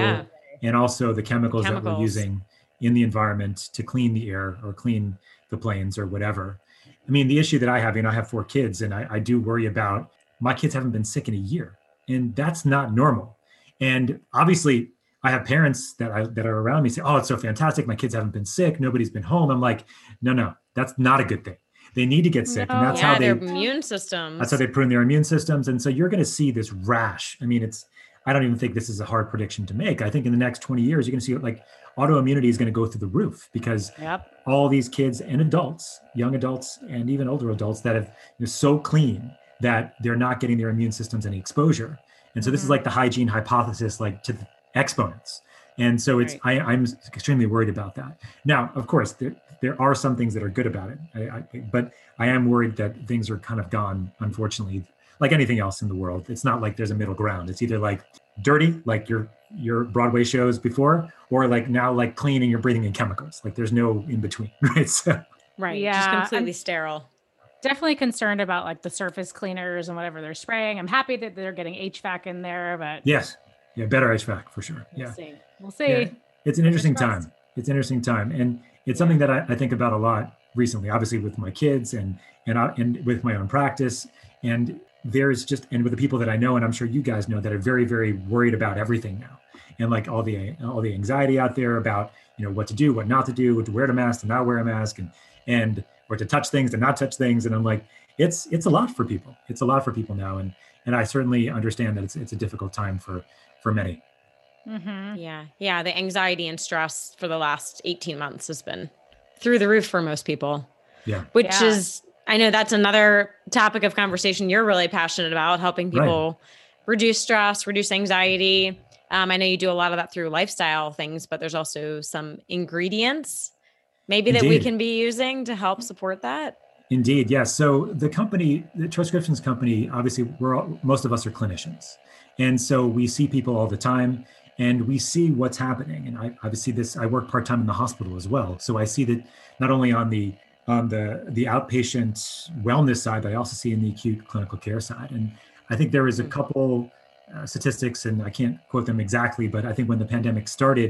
the chemicals that we're using in the environment to clean the air or clean the planes or whatever. I mean, the issue that I have, I have 4 kids, and I do worry about my kids haven't been sick in a year, and that's not normal. And obviously, I have parents that are around me say, "Oh, it's so fantastic. My kids haven't been sick. Nobody's been home." I'm like, no, that's not a good thing. They need to get sick. And that's how their immune systems. That's how they prune their immune systems. And so you're going to see this rash. I mean, I don't even think this is a hard prediction to make. I think in the next 20 years, you're going to see like autoimmunity is going to go through the roof because all these kids and adults, young adults, and even older adults that they're so clean that they're not getting their immune systems any exposure. And so this is like the hygiene hypothesis, like to the exponents. And so I'm extremely worried about that. Now, of course, there are some things that are good about it, but I am worried that things are kind of gone, unfortunately, like anything else in the world. It's not like there's a middle ground. It's either like dirty, like your Broadway shows before, or like now like clean and you're breathing in chemicals. Like there's no in between, right? So, just completely sterile. Definitely concerned about like the surface cleaners and whatever they're spraying. I'm happy that they're getting HVAC in there, but yes. Yeah, better HVAC for sure. We'll see. Yeah. It's an interesting time. And it's something that I think about a lot recently, obviously with my kids and with my own practice. And and with the people that I know, and I'm sure you guys know, that are very, very worried about everything now. And like all the anxiety out there about, what to do, what not to do, to wear a mask, to not wear a mask, and or to touch things, to not touch things. And I'm like, it's a lot for people. It's a lot for people now. And I certainly understand that it's a difficult time for many. Mm-hmm. Yeah. The anxiety and stress for the last 18 months has been through the roof for most people. Yeah. Which is, I know that's another topic of conversation you're really passionate about, helping people reduce stress, reduce anxiety. I know you do a lot of that through lifestyle things, but there's also some ingredients maybe that we can be using to help support that. Indeed. Yes. So the Transcriptions company, obviously most of us are clinicians. And so we see people all the time and we see what's happening. And I work part-time in the hospital as well. So I see that not only on the outpatient wellness side, but I also see in the acute clinical care side. And I think there is a couple statistics, and I can't quote them exactly, but I think when the pandemic started,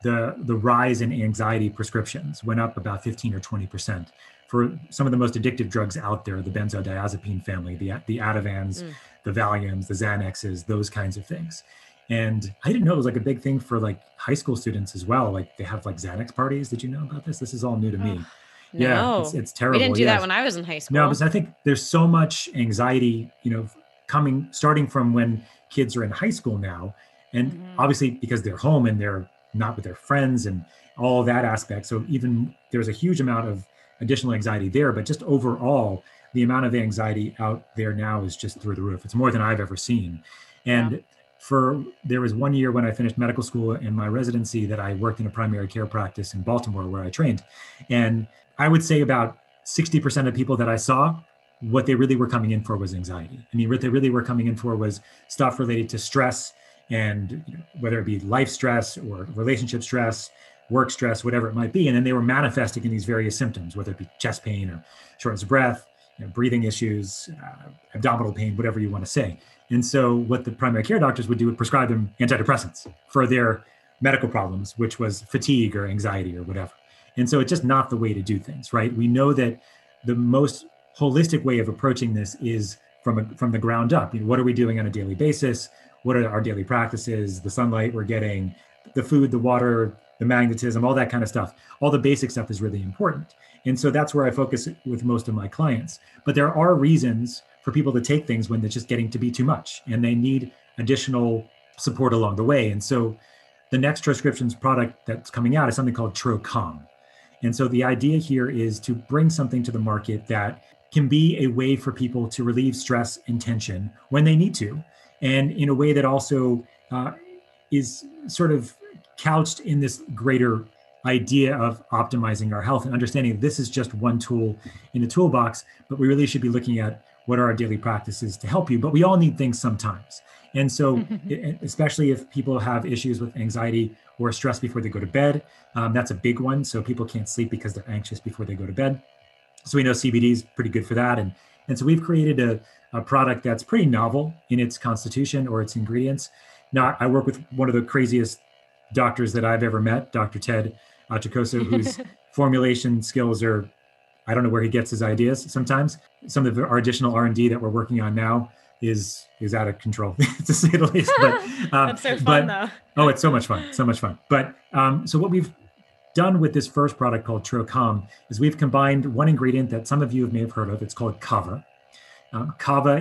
the rise in anxiety prescriptions went up about 15 or 20% for some of the most addictive drugs out there, the benzodiazepine family, the Ativans, the Valiums, the Xanaxes, those kinds of things. And I didn't know it was like a big thing for like high school students as well. Like they have like Xanax parties. Did you know about this? This is all new to me. No, Yeah, it's terrible. We didn't do that when I was in high school. No, but I think there's so much anxiety, starting from when kids are in high school now. And obviously because they're home and they're not with their friends and all of that aspect. So even there's a huge amount of additional anxiety there, but just overall, the amount of anxiety out there now is just through the roof. It's more than I've ever seen. And there was 1 year when I finished medical school and my residency that I worked in a primary care practice in Baltimore where I trained. And I would say about 60% of people that I saw, what they really were coming in for was anxiety. I mean, what they really were coming in for was stuff related to stress and whether it be life stress or relationship stress, work stress, whatever it might be. And then they were manifesting in these various symptoms, whether it be chest pain or shortness of breath, breathing issues, abdominal pain, whatever you want to say. And so what the primary care doctors would do would prescribe them antidepressants for their medical problems, which was fatigue or anxiety or whatever. And so it's just not the way to do things, right? We know that the most holistic way of approaching this is from the ground up. What are we doing on a daily basis? What are our daily practices? The sunlight we're getting, the food, the water, the magnetism, all that kind of stuff. All the basic stuff is really important. And so that's where I focus with most of my clients. But there are reasons for people to take things when they're just getting to be too much and they need additional support along the way. And so the next Troscriptions product that's coming out is something called TroCalm. And so the idea here is to bring something to the market that can be a way for people to relieve stress and tension when they need to, and in a way that also is sort of couched in this greater idea of optimizing our health and understanding this is just one tool in the toolbox, but we really should be looking at what are our daily practices to help you. But we all need things sometimes. And so, especially if people have issues with anxiety or stress before they go to bed, that's a big one. So people can't sleep because they're anxious before they go to bed. So we know CBD is pretty good for that. And so we've created a product that's pretty novel in its constitution or its ingredients. Now, I work with one of the craziest doctors that I've ever met, Dr. Ted Achacoso, whose formulation skills are, I don't know where he gets his ideas sometimes. Some of our additional R&D that we're working on now is out of control, to say the least. But that's so fun, though. Oh, it's so much fun, so much fun. But so what we've done with this first product called TroCalm is we've combined one ingredient that some of you may have heard of. It's called kava. Kava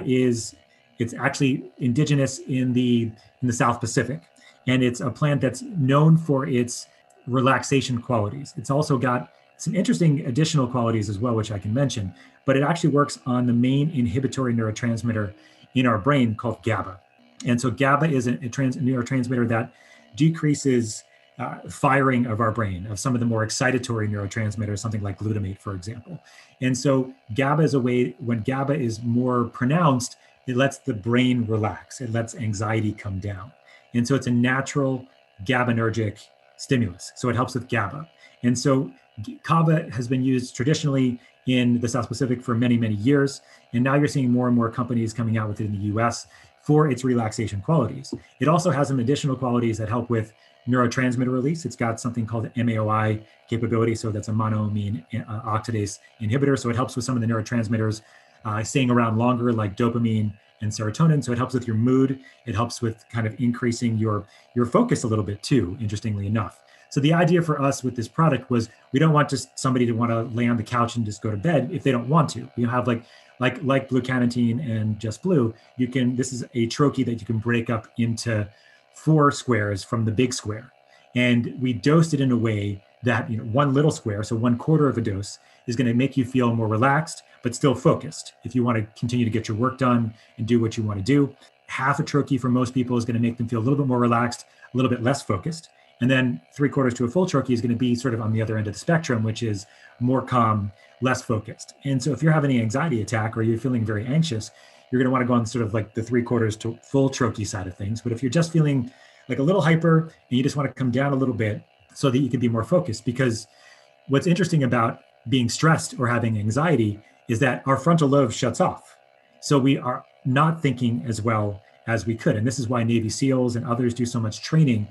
it's actually indigenous in the South Pacific, and it's a plant that's known for its relaxation qualities. It's also got some interesting additional qualities as well, which I can mention, but it actually works on the main inhibitory neurotransmitter in our brain called GABA. And so GABA is a neurotransmitter that decreases firing of our brain, of some of the more excitatory neurotransmitters, something like glutamate, for example. And so GABA is a way, when GABA is more pronounced, it lets the brain relax. It lets anxiety come down. And so it's a natural GABAergic stimulus. So it helps with GABA. And so kava has been used traditionally in the South Pacific for many, many years. And now you're seeing more and more companies coming out with it in the US for its relaxation qualities. It also has some additional qualities that help with neurotransmitter release. It's got something called MAOI capability. So that's a monoamine oxidase inhibitor. So it helps with some of the neurotransmitters staying around longer, like dopamine and serotonin. So it helps with your mood. It helps with kind of increasing your focus a little bit too, interestingly enough. So the idea for us with this product was we don't want just somebody to want to lay on the couch and just go to bed if they don't want to. You have like Blue Cannatine and Just Blue, this is a troche that you can break up into 4 squares from the big square. And we dosed it in a way that, one little square, so 1/4 of a dose, is going to make you feel more relaxed, but still focused. If you want to continue to get your work done and do what you want to do, half a troche for most people is going to make them feel a little bit more relaxed, a little bit less focused. And then 3/4 to a full troche is going to be sort of on the other end of the spectrum, which is more calm, less focused. And so if you're having an anxiety attack or you're feeling very anxious, you're going to want to go on sort of like the 3/4 to full troche side of things. But if you're just feeling like a little hyper and you just want to come down a little bit so that you can be more focused, because what's interesting about being stressed or having anxiety is that our frontal lobe shuts off. So we are not thinking as well as we could. And this is why Navy SEALs and others do so much training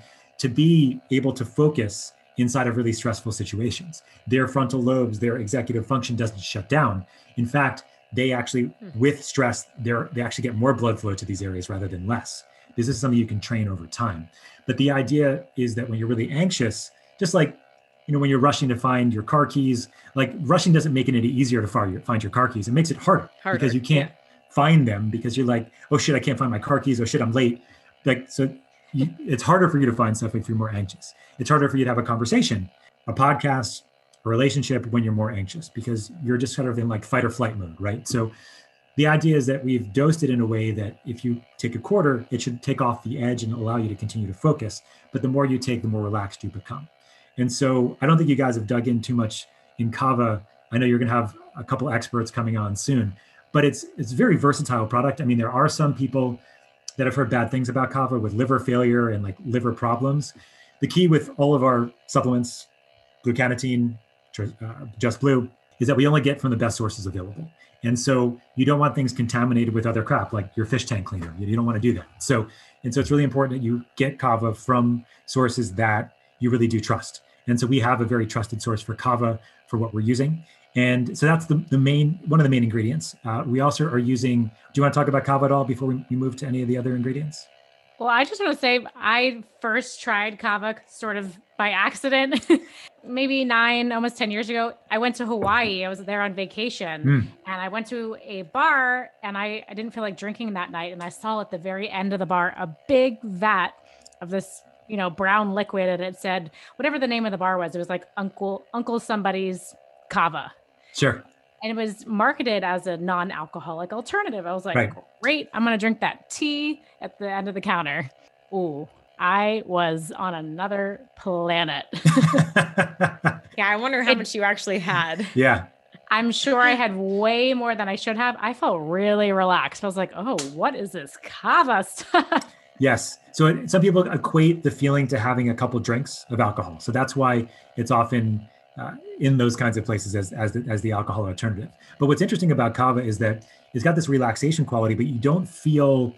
to be able to focus inside of really stressful situations. Their frontal lobes, their executive function doesn't shut down. In fact, they actually, with stress, they actually get more blood flow to these areas rather than less. This is something you can train over time. But the idea is that when you're really anxious, just like, when you're rushing to find your car keys, like rushing doesn't make it any easier to find your car keys. It makes it harder because you can't find them because you're like, oh shit, I can't find my car keys. Oh shit, I'm late. It's harder for you to find stuff if you're more anxious. It's harder for you to have a conversation, a podcast, a relationship when you're more anxious because you're just sort of in like fight or flight mode, right? So the idea is that we've dosed it in a way that if you take a quarter, it should take off the edge and allow you to continue to focus. But the more you take, the more relaxed you become. And so I don't think you guys have dug in too much in kava. I know you're going to have a couple experts coming on soon, but it's a very versatile product. I mean, there are some people that have heard bad things about kava with liver failure and like liver problems. The key with all of our supplements, Blue-Canatine, Just Blue, is that we only get from the best sources available. And so you don't want things contaminated with other crap, like your fish tank cleaner. You don't want to do that. So it's really important that you get kava from sources that you really do trust. And so we have a very trusted source for kava for what we're using. And so that's one of the main ingredients. We also are using, do you want to talk about kava at all before we move to any of the other ingredients? Well, I just want to say I first tried kava sort of by accident, maybe 9, almost 10 years ago. I went to Hawaii. I was there on vacation and I went to a bar and I didn't feel like drinking that night. And I saw at the very end of the bar, a big vat of this, brown liquid. And it said, whatever the name of the bar was, it was like Uncle somebody's kava. Sure. And it was marketed as a non-alcoholic alternative. I was like, Great, I'm going to drink that tea at the end of the counter. Ooh, I was on another planet. Yeah, I wonder how much you actually had. Yeah. I'm sure I had way more than I should have. I felt really relaxed. I was like, oh, what is this kava stuff? Yes. So some people equate the feeling to having a couple drinks of alcohol. So that's why it's often in those kinds of places as the alcohol alternative. But what's interesting about kava is that it's got this relaxation quality, but you don't feel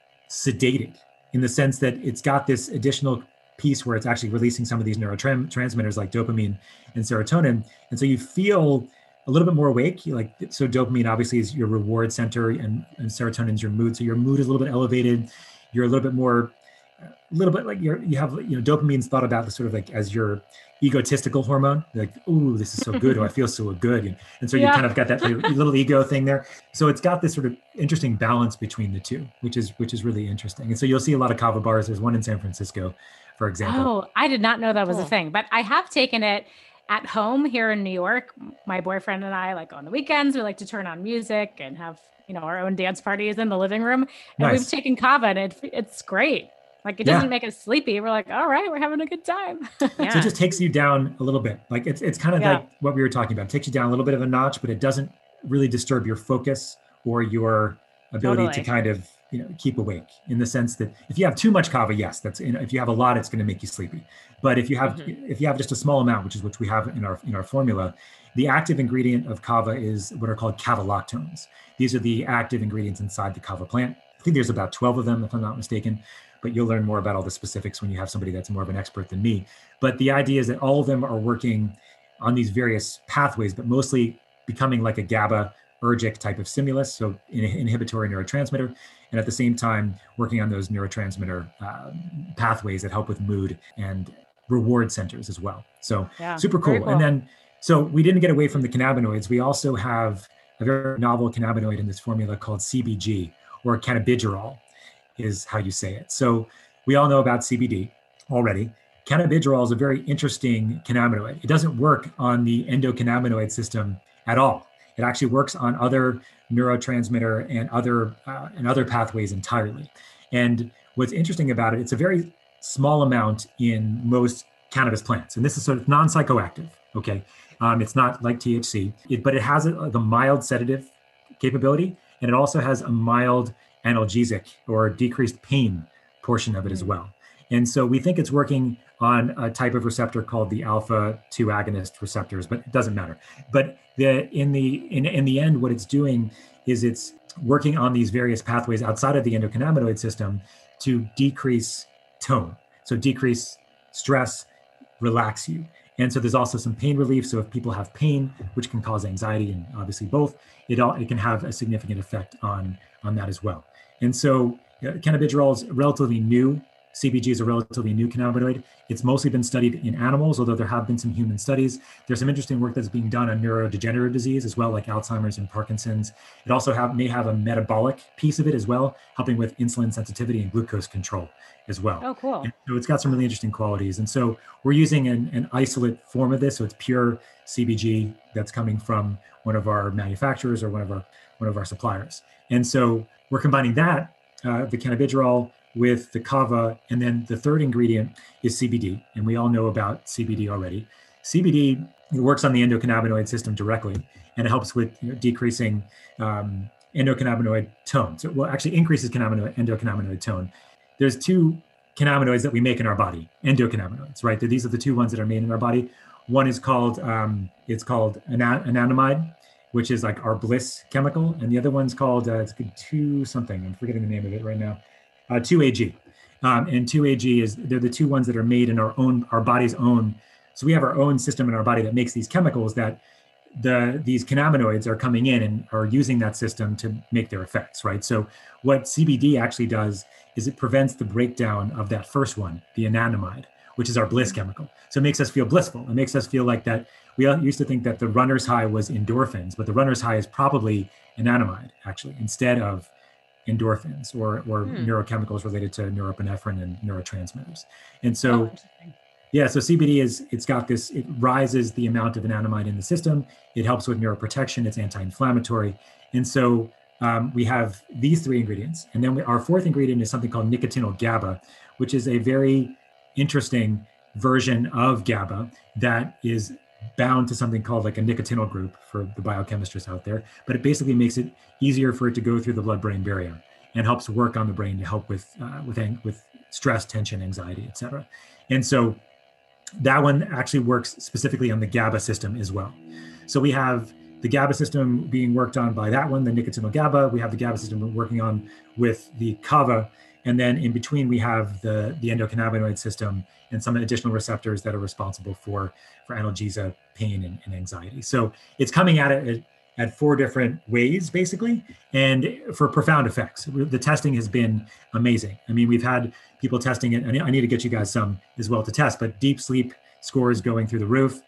sedated in the sense that it's got this additional piece where it's actually releasing some of these neurotransmitters like dopamine and serotonin. And so you feel a little bit more awake. So dopamine obviously is your reward center and serotonin is your mood. So your mood is a little bit elevated. You're a little bit more, like dopamine's thought about sort of like as your egotistical hormone, like, ooh, this is so good. Oh, I feel so good. And so you kind of got that little ego thing there. So it's got this sort of interesting balance between the two, which is really interesting. And so you'll see a lot of kava bars. There's one in San Francisco, for example. Oh, I did not know that was a thing, but I have taken it at home here in New York. My boyfriend and I, like on the weekends, we like to turn on music and have, our own dance parties in the living room. And nice. We've taken kava and it's great. Like it doesn't make us sleepy. We're like, all right, we're having a good time. So it just takes you down a little bit. Like it's kind of like what we were talking about. It takes you down a little bit of a notch, but it doesn't really disturb your focus or your ability to kind of, keep awake, in the sense that if you have too much kava, yes, if you have a lot, it's going to make you sleepy. But if you have just a small amount, which we have in our formula, the active ingredient of kava is what are called kavalactones. These are the active ingredients inside the kava plant. I think there's about 12 of them, if I'm not mistaken, but you'll learn more about all the specifics when you have somebody that's more of an expert than me. But the idea is that all of them are working on these various pathways, but mostly becoming like a GABAergic type of stimulus, so an inhibitory neurotransmitter, and at the same time working on those neurotransmitter pathways that help with mood and reward centers as well. So super cool. And then, so we didn't get away from the cannabinoids. We also have a very novel cannabinoid in this formula called CBG, or cannabigerol is how you say it. So we all know about CBD already. Cannabigerol is a very interesting cannabinoid. It doesn't work on the endocannabinoid system at all. It actually works on other neurotransmitter and other pathways entirely. And what's interesting about it, it's a very small amount in most cannabis plants. And this is sort of non-psychoactive, okay? It's not like THC, but it has the mild sedative capability, and it also has a mild analgesic or decreased pain portion of it as well. And so we think it's working on a type of receptor called the alpha-2 agonist receptors, but it doesn't matter. But in the end, what it's doing is it's working on these various pathways outside of the endocannabinoid system to decrease tone. So decrease stress relax you. And so there's also some pain relief. So if people have pain, which can cause anxiety, and obviously both, it can have a significant effect on that as well. And so cannabidiol is relatively new. CBG is a relatively new cannabinoid. It's mostly been studied in animals, although there have been some human studies. There's some interesting work that's being done on neurodegenerative disease as well, like Alzheimer's and Parkinson's. It also may have a metabolic piece of it as well, helping with insulin sensitivity and glucose control as well. Oh, cool. And so it's got some really interesting qualities. And so we're using an isolate form of this. So it's pure CBG that's coming from one of our manufacturers or one of our suppliers. And so we're combining that, the cannabidiol, with the kava, and then the third ingredient is CBD, and we all know about CBD already. CBD works on the endocannabinoid system directly, and it helps with decreasing endocannabinoid tone. So, well, actually increases endocannabinoid tone. There's two cannabinoids that we make in our body, endocannabinoids, right? These are the two ones that are made in our body. One is called anandamide, which is like our bliss chemical, and the other one's called it's 2 something. I'm forgetting the name of it right now. 2-AG. And 2-AG they're the two ones that are made in our body's own. So we have our own system in our body that makes these chemicals that these cannabinoids are coming in and are using that system to make their effects, right? So what CBD actually does is it prevents the breakdown of that first one, the anandamide, which is our bliss chemical. So it makes us feel blissful. It makes us feel like that. We used to think that the runner's high was endorphins, but the runner's high is probably anandamide, actually, instead of endorphins or neurochemicals related to norepinephrine and neurotransmitters. And so, so CBD it rises the amount of anandamide in the system. It helps with neuroprotection. It's anti-inflammatory. And so we have these 3 ingredients. And then our 4th ingredient is something called nicotinyl GABA, which is a very interesting version of GABA that is bound to something called like a nicotinyl group for the biochemists out there, but it basically makes it easier for it to go through the blood-brain barrier and helps work on the brain to help with stress, tension, anxiety, etc. And so that one actually works specifically on the GABA system as well. So we have the GABA system being worked on by that one, the nicotinyl GABA. We have the GABA system working on with the kava, and then in between we have the endocannabinoid system and some additional receptors that are responsible for analgesia, pain, and anxiety. So it's coming at it at 4 different ways, basically, and for profound effects. The testing has been amazing. I mean, we've had people testing it, and I need to get you guys some as well to test, but deep sleep scores going through the roof,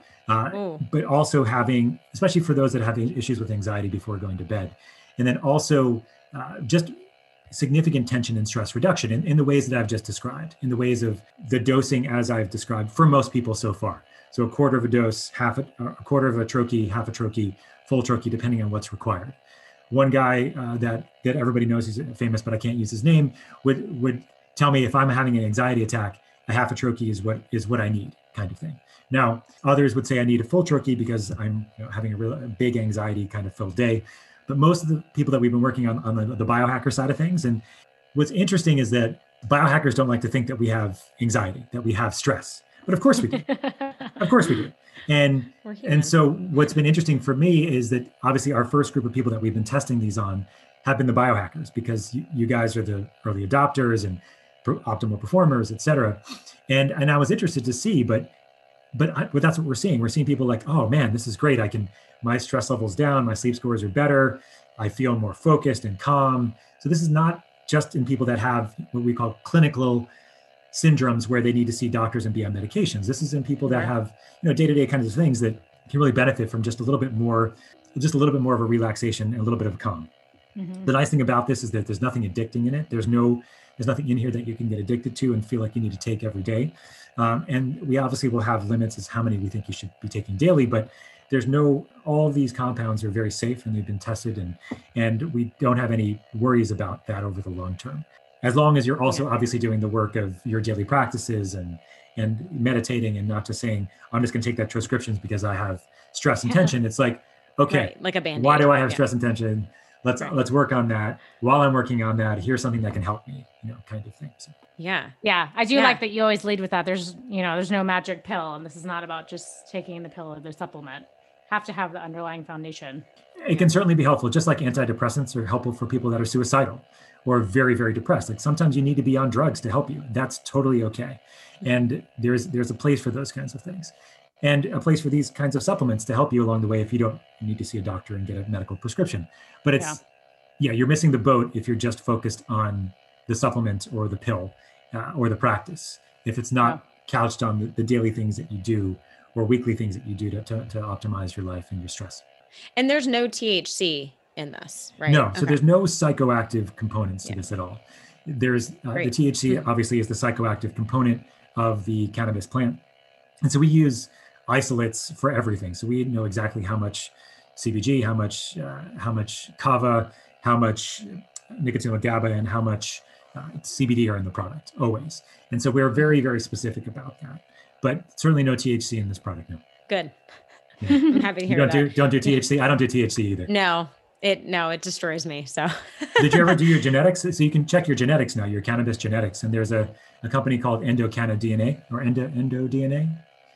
but also having, especially for those that have issues with anxiety before going to bed, and then also just significant tension and stress reduction in the ways that I've just described, in the ways of the dosing as I've described for most people so far. So a quarter of a dose, a quarter of a troche, half a troche, full troche, depending on what's required. One guy that everybody knows, he's famous, but I can't use his name, would tell me if I'm having an anxiety attack, a half a troche is what I need, kind of thing. Now, others would say I need a full troche because I'm having a big anxiety kind of filled day. But most of the people that we've been working on the biohacker side of things, and what's interesting is that biohackers don't like to think that we have anxiety, that we have stress. But of course we do. Of course we do. And so what's been interesting for me is that obviously our first group of people that we've been testing these on have been the biohackers, because you guys are the early adopters and optimal performers, et cetera. And I was interested to see, but that's what we're seeing. We're seeing people like, oh man, this is great. My stress level's down, my sleep scores are better. I feel more focused and calm. So this is not just in people that have what we call clinical syndromes where they need to see doctors and be on medications. This is in people that have, day-to-day kinds of things that can really benefit from just a little bit more of a relaxation and a little bit of calm. Mm-hmm. The nice thing about this is that there's nothing addicting in it. There's nothing in here that you can get addicted to and feel like you need to take every day. And we obviously will have limits as how many we think you should be taking daily, but all of these compounds are very safe and they've been tested, and we don't have any worries about that over the long term. As long as you're also obviously doing the work of your daily practices and meditating, and not just saying, I'm just going to take that prescriptions because I have stress and tension. It's like, okay, right, like a Band-Aid. Why do I have stress and tension? Let's work on that. While I'm working on that, here's something that can help me, kind of thing. So. Yeah. I do like that you always lead with that. There's no magic pill, and this is not about just taking the pill or the supplement. have to have the underlying foundation. It can certainly be helpful, just like antidepressants are helpful for people that are suicidal or very, very depressed. Like sometimes you need to be on drugs to help you. That's totally okay. And there's a place for those kinds of things, and a place for these kinds of supplements to help you along the way if you don't need to see a doctor and get a medical prescription. But it's, you're missing the boat if you're just focused on the supplement or the pill or the practice. If it's not couched on the daily things that you do or weekly things that you do to optimize your life and your stress. And there's no THC in this, right? No, so there's no psychoactive components to this at all. There's the THC obviously is the psychoactive component of the cannabis plant. And so we use isolates for everything. So we know exactly how much CBG, how much kava, how much nicotinamide GABA, and how much CBD are in the product always. And so we're very, very specific about that. But certainly no THC in this product, no. Good. Yeah. I'm happy to hear that. Don't do THC. I don't do THC either. No, it destroys me. So did you ever do your genetics? So you can check your genetics now, your cannabis genetics. And there's a company called Endocanna DNA or Endo DNA.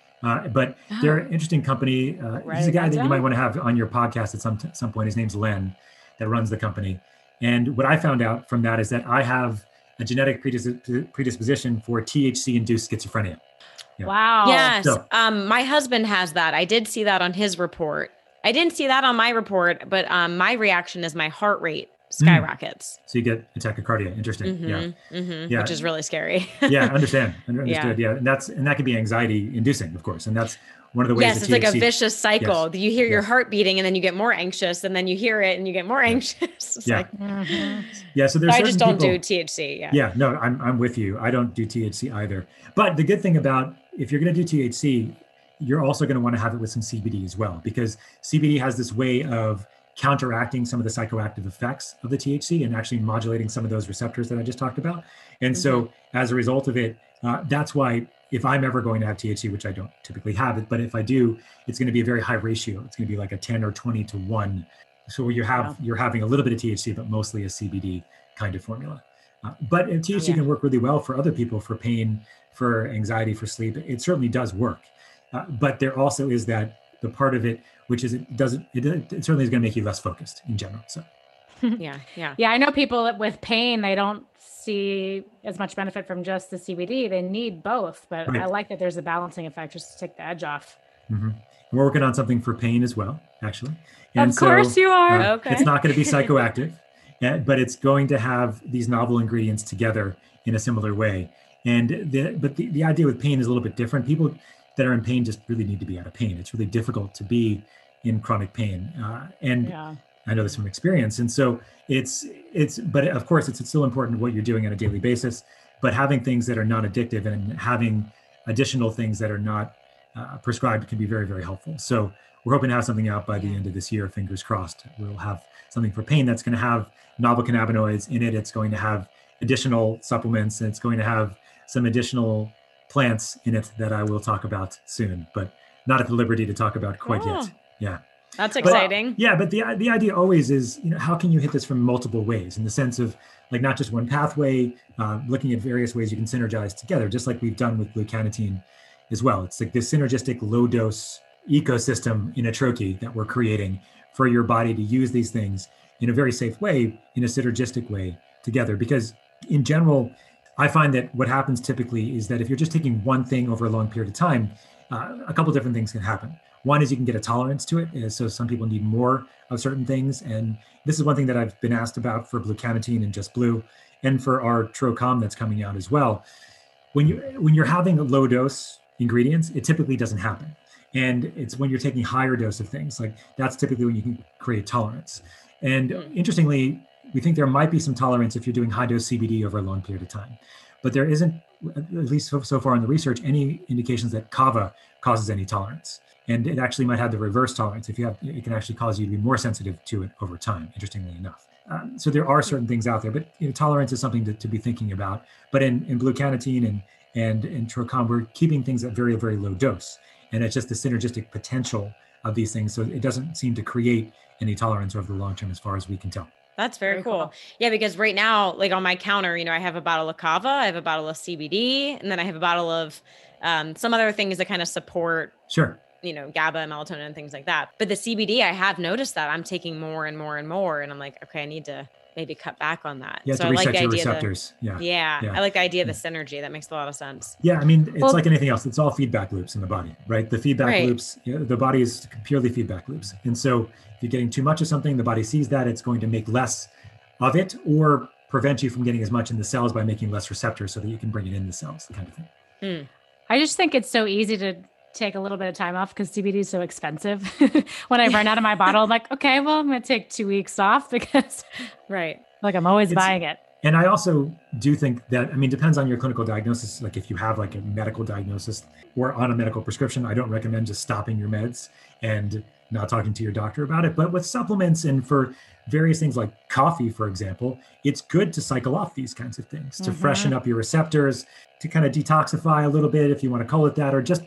But they're an interesting company. He's a guy that you might want to have on your podcast at some point. His name's Len, that runs the company. And what I found out from that is that I have a genetic predisposition for THC-induced schizophrenia. Yeah. Wow. Yes. So, my husband has that. I did see that on his report. I didn't see that on my report, but my reaction is my heart rate skyrockets. So you get a tachycardia. Interesting. Yeah. Which is really scary. Yeah. Understood. Yeah. And that can be anxiety inducing, of course. And that's one of the ways. Yes. It's like a vicious cycle. Yes. You hear your heart beating and then you get more anxious, and then you hear it and you get more anxious. It's like, yeah. So there's I just don't do THC. Yeah. No, I'm with you. I don't do THC either. But the good thing about, if you're going to do THC, you're also going to want to have it with some CBD as well, because CBD has this way of counteracting some of the psychoactive effects of the THC and actually modulating some of those receptors that I just talked about. And so as a result of it, that's why if I'm ever going to have THC, which I don't typically have it, but if I do, it's going to be a very high ratio. It's going to be like a 10 or 20 to 1. So you're having a little bit of THC, but mostly a CBD kind of formula. But THC can work really well for other people, for pain, for anxiety, for sleep. It certainly does work. But there also is the part of it, which is it certainly is going to make you less focused in general. So yeah. I know people with pain, they don't see as much benefit from just the CBD. They need both, but I like that there's a balancing effect just to take the edge off. Mm-hmm. We're working on something for pain as well, actually. And of course you are. Okay. It's not going to be psychoactive, but it's going to have these novel ingredients together in a similar way. And the idea with pain is a little bit different. People that are in pain just really need to be out of pain. It's really difficult to be in chronic pain. I know this from experience. And so but of course it's still important what you're doing on a daily basis, but having things that are non-addictive and having additional things that are not prescribed can be very, very helpful. So we're hoping to have something out by the end of this year, fingers crossed. We'll have something for pain that's going to have novel cannabinoids in it. It's going to have additional supplements, and it's going to have some additional plants in it that I will talk about soon, but not at the liberty to talk about quite yet. Yeah. That's exciting. But the idea always is, how can you hit this from multiple ways, in the sense of like not just one pathway, looking at various ways you can synergize together, just like we've done with glucanatine as well. It's like this synergistic low dose ecosystem in a troche that we're creating for your body to use these things in a very safe way, in a synergistic way together. Because in general, I find that what happens typically is that if you're just taking one thing over a long period of time, a couple different things can happen. One is you can get a tolerance to it. So some people need more of certain things. And this is one thing that I've been asked about for Bluecanatine and Just Blue, and for our Trocom that's coming out as well. When you're having a low dose ingredients, it typically doesn't happen. And it's when you're taking higher dose of things, like that's typically when you can create tolerance. And interestingly, we think there might be some tolerance if you're doing high dose CBD over a long period of time. But there isn't, at least so far in the research, any indications that kava causes any tolerance. And it actually might have the reverse tolerance. It can actually cause you to be more sensitive to it over time, interestingly enough. So there are certain things out there, but tolerance is something to be thinking about. But in Bluecanatine and in Trocom, we're keeping things at very, very low dose. And it's just the synergistic potential of these things. So it doesn't seem to create any tolerance over the long term, as far as we can tell. That's very cool. Yeah, because right now, like on my counter, I have a bottle of kava, I have a bottle of CBD, and then I have a bottle of some other things that kind of support GABA and melatonin and things like that. But the CBD, I have noticed that I'm taking more and more and more. And I'm like, okay, I need to maybe cut back on that. Yeah, so to I like reset the your idea receptors. I like the idea of the synergy. That makes a lot of sense. Yeah, I mean, it's like anything else. It's all feedback loops in the body, right? The feedback loops, the body is purely feedback loops. And so if you're getting too much of something, the body sees that, it's going to make less of it or prevent you from getting as much in the cells by making less receptors so that you can bring it in the cells, kind of thing. I just think it's so easy to take a little bit of time off because CBD is so expensive. When I run out of my bottle, I'm like, okay, well, I'm going to take 2 weeks off because like I'm always buying it. And I also do think that, I mean, depends on your clinical diagnosis. Like if you have like a medical diagnosis or on a medical prescription, I don't recommend just stopping your meds and not talking to your doctor about it. But with supplements and for various things like coffee, for example, it's good to cycle off these kinds of things, to freshen up your receptors, to kind of detoxify a little bit, if you want to call it that, or just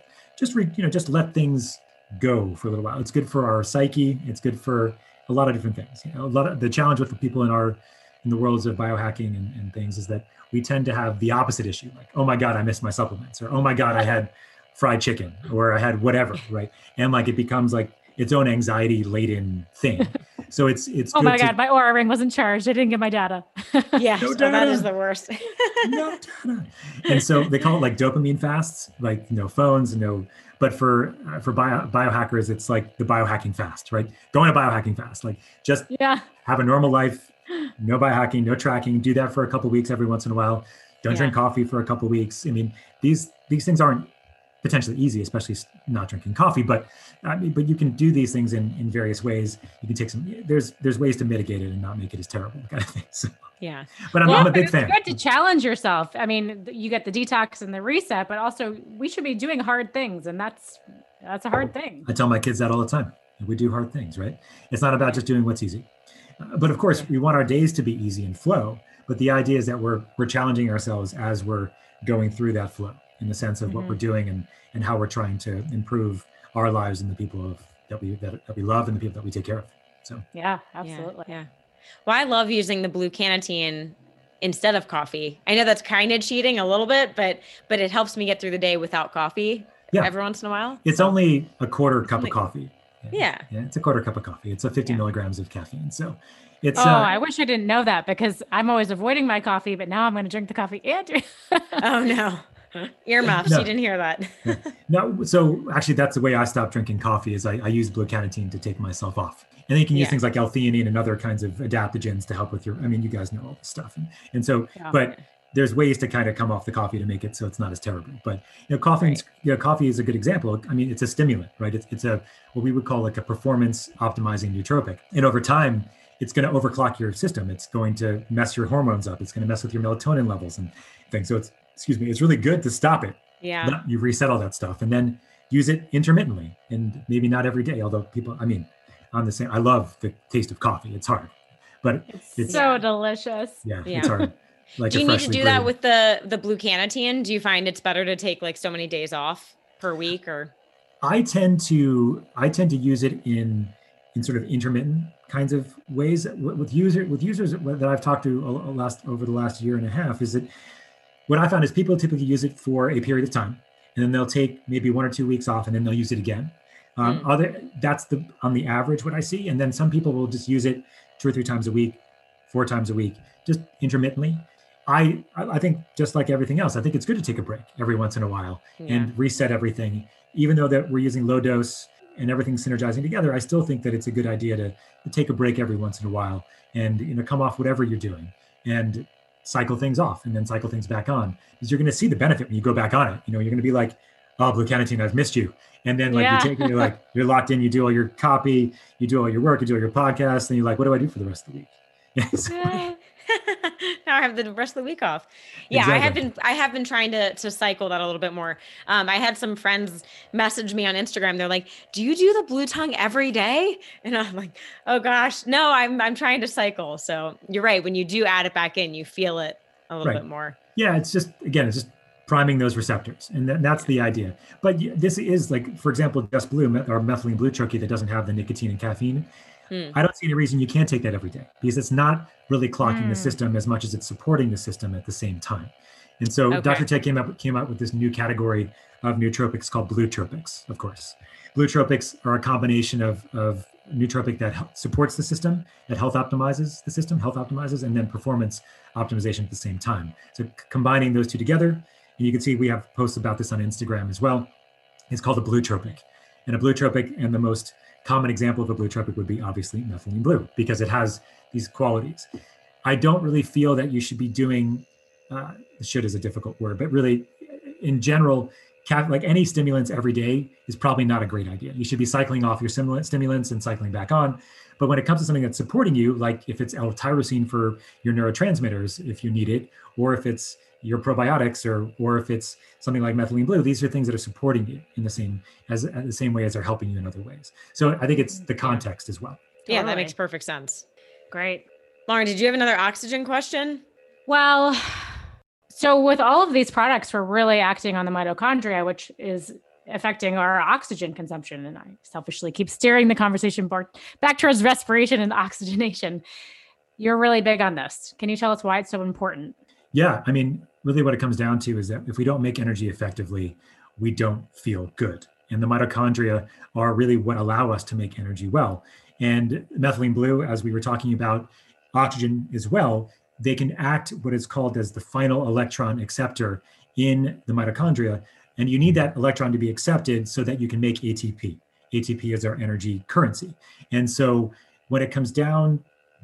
let things go for a little while. It's good for our psyche. It's good for a lot of different things. A lot of the challenge with the people in the worlds of biohacking and things is that we tend to have the opposite issue. Like, oh my God, I missed my supplements, or oh my God, I had fried chicken, or I had whatever, right? And like, it becomes like its own anxiety laden thing. So it's oh my God, my Oura ring wasn't charged. I didn't get my data. Yeah, no data. That is the worst. No data. And so they call it like dopamine fasts, like no phones, but for biohackers, it's like the biohacking fast, right? Go on a biohacking fast, like just have a normal life, no biohacking, no tracking, do that for a couple of weeks every once in a while. Don't drink coffee for a couple of weeks. I mean, these things aren't potentially easy, especially not drinking coffee, but you can do these things in various ways. You can take there's ways to mitigate it and not make it as terrible, kind of thing. So, but I'm a big fan. It's good to challenge yourself. I mean, you get the detox and the reset, but also we should be doing hard things, and that's a hard thing. I tell my kids that all the time. We do hard things, right? It's not about just doing what's easy. But of course, we want our days to be easy and flow. But the idea is that we're challenging ourselves as we're going through that flow, in the sense of what we're doing and how we're trying to improve our lives and the people that we love and the people that we take care of. So yeah, absolutely. Yeah. Well, I love using the blue cannatine instead of coffee. I know that's kind of cheating a little bit, but it helps me get through the day without coffee every once in a while. It's only a quarter cup of coffee. Yeah. It's a quarter cup of coffee. It's a 50 milligrams of caffeine. So it's. I wish I didn't know that, because I'm always avoiding my coffee, but now I'm going to drink the coffee and. Oh no. Earmuffs. No. You didn't hear that. No. So actually that's the way I stopped drinking coffee, is I use blue cannatine to take myself off. And then you can use things like L-theanine and other kinds of adaptogens to help with you guys know all this stuff. And so, but there's ways to kind of come off the coffee to make it so it's not as terrible. But coffee is a good example. I mean, it's a stimulant, right? It's what we would call like a performance optimizing nootropic. And over time, it's going to overclock your system. It's going to mess your hormones up. It's going to mess with your melatonin levels and things. So it's really good to stop it. Yeah. You reset all that stuff and then use it intermittently, and maybe not every day. Although I love the taste of coffee. It's hard, but it's so delicious. Yeah. It's hard. Like do you need to do that with the blue cannatine? Do you find it's better to take like so many days off per week, or? I tend to use it in sort of intermittent kinds of ways with users that I've talked to over the last year and a half. Is that what I found is people typically use it for a period of time, and then they'll take maybe 1 or 2 weeks off, and then they'll use it again. That's on the average what I see, and then some people will just use it 2 or 3 times a week, 4 times a week, just intermittently. I think just like everything else, I think it's good to take a break every once in a while and reset everything. Even though that we're using low dose and everything's synergizing together, I still think that it's a good idea to take a break every once in a while and come off whatever you're doing and cycle things off and then cycle things back on, because you're going to see the benefit when you go back on it. You're going to be like, oh, blue cannatine, I've missed you. And then you're like, you're locked in, you do all your copy, you do all your work, you do all your podcasts, and you're like, what do I do for the rest of the week? Now I have the rest of the week off. Yeah, exactly. I have been trying to cycle that a little bit more. I had some friends message me on Instagram. They're like, "Do you do the blue tongue every day?" And I'm like, "Oh gosh, no, I'm trying to cycle." So you're right. When you do add it back in, you feel it a little bit more. Yeah, it's just priming those receptors, and that's the idea. But this is like, for example, Just Blue or methylene blue turkey that doesn't have the nicotine and caffeine. I don't see any reason you can't take that every day, because it's not really clocking the system as much as it's supporting the system at the same time. And so Okay. Dr. Ted came out with this new category of nootropics called bluetropics, of course. Bluetropics are a combination of nootropic that supports the system, that health optimizes, and then performance optimization at the same time. So combining those two together, and you can see we have posts about this on Instagram as well. It's called a bluetropic. And a bluetropic, and the most common example of a bluetropic would be obviously methylene blue, because it has these qualities. I don't really feel that you should be doing, should is a difficult word, but really in general, like any stimulants every day is probably not a great idea. You should be cycling off your stimulants and cycling back on. But when it comes to something that's supporting you, like if it's L-tyrosine for your neurotransmitters, if you need it, or if it's your probiotics, or if it's something like methylene blue, these are things that are supporting you in the same way as they're helping you in other ways. So I think it's the context as well. Yeah, Totally. that makes perfect sense. Great. Lauren, did you have another oxygen question? Well, so with all of these products, we're really acting on the mitochondria, which is affecting our oxygen consumption. And I selfishly keep steering the conversation back towards respiration and oxygenation. You're really big on this. Can you tell us why it's so important? Yeah, I mean, really what it comes down to is that if we don't make energy effectively, we don't feel good. And the mitochondria are really what allow us to make energy well. And methylene blue, as we were talking about, oxygen as well, they can act what is called as the final electron acceptor in the mitochondria. And you need that electron to be accepted so that you can make ATP. ATP is our energy currency. And so when it comes down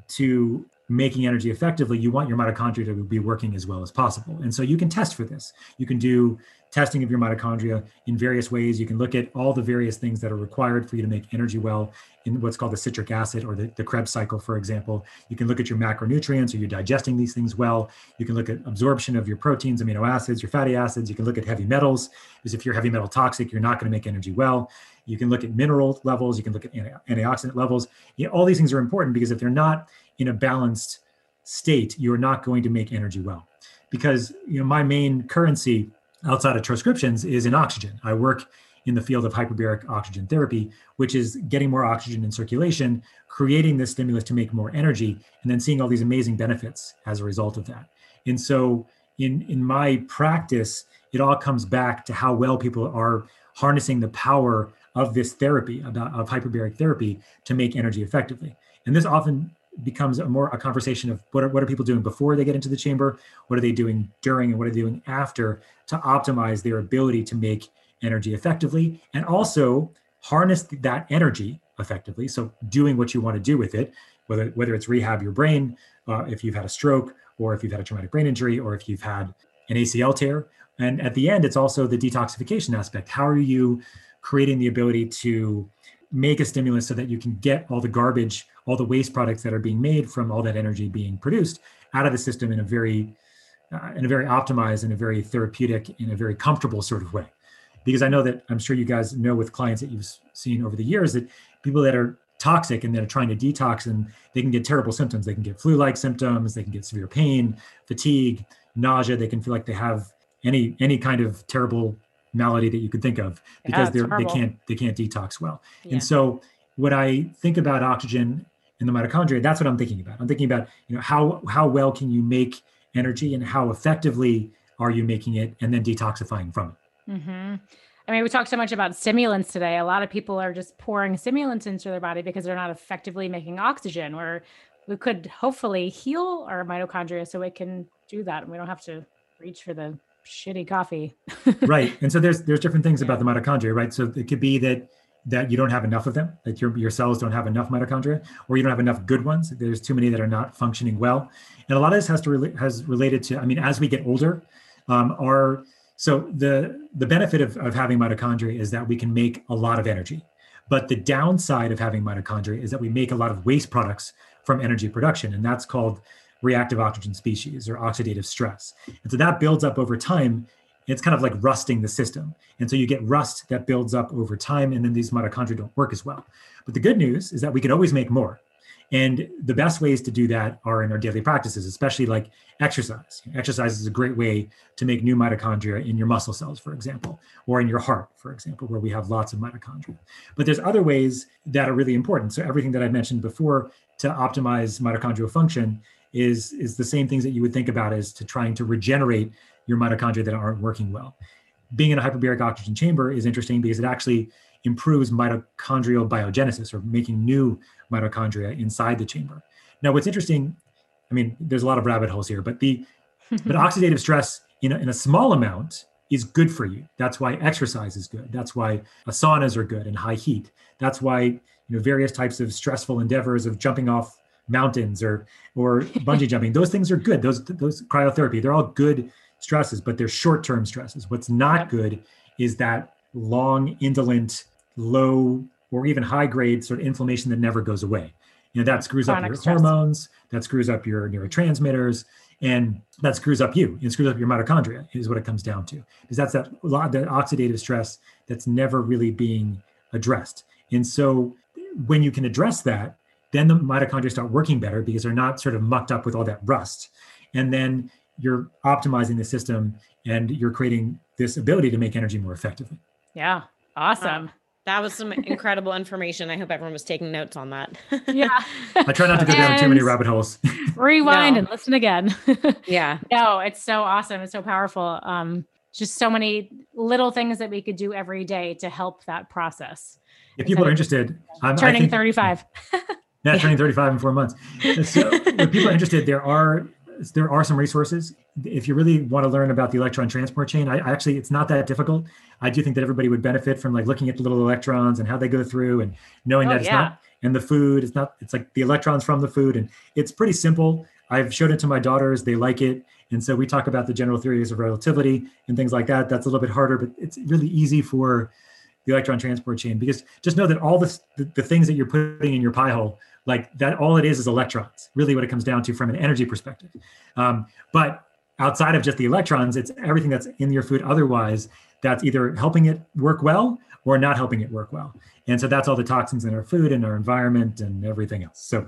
to making energy effectively, you want your mitochondria to be working as well as possible. And so you can test for this. You can do testing of your mitochondria in various ways. You can look at all the various things that are required for you to make energy well in what's called the citric acid or the Krebs cycle, for example. You can look at your macronutrients. Are you digesting these things well? You can look at absorption of your proteins, amino acids, your fatty acids. You can look at heavy metals, because if you're heavy metal toxic, you're not going to make energy well. You can look at mineral levels. You can look at antioxidant levels. All these things are important, because if they're not in a balanced state, you're not going to make energy well. Because my main currency outside of transcriptions is in oxygen. I work in the field of hyperbaric oxygen therapy, which is getting more oxygen in circulation, creating this stimulus to make more energy, and then seeing all these amazing benefits as a result of that. And so in my practice, it all comes back to how well people are harnessing the power of this therapy, of hyperbaric therapy, to make energy effectively. And this often becomes a conversation of what are people doing before they get into the chamber, what are they doing during, and what are they doing after to optimize their ability to make energy effectively, and also harness that energy effectively. So doing what you want to do with it, whether it's rehab your brain, if you've had a stroke, or if you've had a traumatic brain injury, or if you've had an ACL tear. And at the end, it's also the detoxification aspect. How are you creating the ability to make a stimulus so that you can get all the garbage, all the waste products that are being made from all that energy being produced out of the system in a very optimized, in a very therapeutic, in a very comfortable sort of way. Because I know that, I'm sure you guys know with clients that you've seen over the years, that people that are toxic and that are trying to detox, and they can get terrible symptoms. They can get flu-like symptoms, they can get severe pain, fatigue, nausea. They can feel like they have any kind of terrible malady that you could think of, because they can't detox well. Yeah. And so when I think about oxygen in the mitochondria, that's what I'm thinking about. I'm thinking about how well can you make energy, and how effectively are you making it, and then detoxifying from it. Mm-hmm. I mean, we talked so much about stimulants today. A lot of people are just pouring stimulants into their body because they're not effectively making oxygen, where we could hopefully heal our mitochondria so it can do that. And we don't have to reach for the shitty coffee. Right. And so there's different things about the mitochondria, right? So it could be that you don't have enough of them, that your cells don't have enough mitochondria, or you don't have enough good ones. There's too many that are not functioning well. And a lot of this has related to, as we get older, so the benefit of having mitochondria is that we can make a lot of energy. But the downside of having mitochondria is that we make a lot of waste products from energy production, and that's called reactive oxygen species, or oxidative stress. And so that builds up over time. It's kind of like rusting the system. And so you get rust that builds up over time, and then these mitochondria don't work as well. But the good news is that we can always make more. And the best ways to do that are in our daily practices, especially like exercise. Exercise is a great way to make new mitochondria in your muscle cells, for example, or in your heart, for example, where we have lots of mitochondria. But there's other ways that are really important. So everything that I mentioned before to optimize mitochondrial function is the same things that you would think about as to trying to regenerate your mitochondria that aren't working well. Being in a hyperbaric oxygen chamber is interesting because it actually improves mitochondrial biogenesis, or making new mitochondria inside the chamber. Now, what's interesting, I mean, there's a lot of rabbit holes here, but oxidative stress in a small amount is good for you. That's why exercise is good. That's why saunas are good and high heat. That's why various types of stressful endeavors of jumping off mountains or bungee jumping, those things are good. Those cryotherapy, they're all good stresses, but they're short-term stresses. What's not good is that long, indolent, low, or even high-grade sort of inflammation that never goes away. That screws up your hormones, that screws up your neurotransmitters, and that screws up you. It screws up your mitochondria is what it comes down to. Because that's that oxidative stress that's never really being addressed. And so when you can address that, then the mitochondria start working better because they're not sort of mucked up with all that rust. And then you're optimizing the system and you're creating this ability to make energy more effectively. Yeah. Awesome. That was some incredible information. I hope everyone was taking notes on that. Yeah. I try not to go down too many rabbit holes. Rewind and listen again. Yeah. No, it's so awesome. It's so powerful. Just so many little things that we could do every day to help that process. If people are interested, turning 35. Yeah, turning 35 in 4 months. So if people are interested, there are some resources. If you really want to learn about the electron transport chain, I actually, it's not that difficult. I do think that everybody would benefit from like looking at the little electrons and how they go through and knowing that it's not, and the food, it's like the electrons from the food. And it's pretty simple. I've showed it to my daughters. They like it. And so we talk about the general theories of relativity and things like that. That's a little bit harder, but it's really easy for the electron transport chain, because just know that all the things that you're putting in your pie hole, like that, all it is electrons, really what it comes down to from an energy perspective. But outside of just the electrons, it's everything that's in your food otherwise that's either helping it work well or not helping it work well. And so that's all the toxins in our food and our environment and everything else. So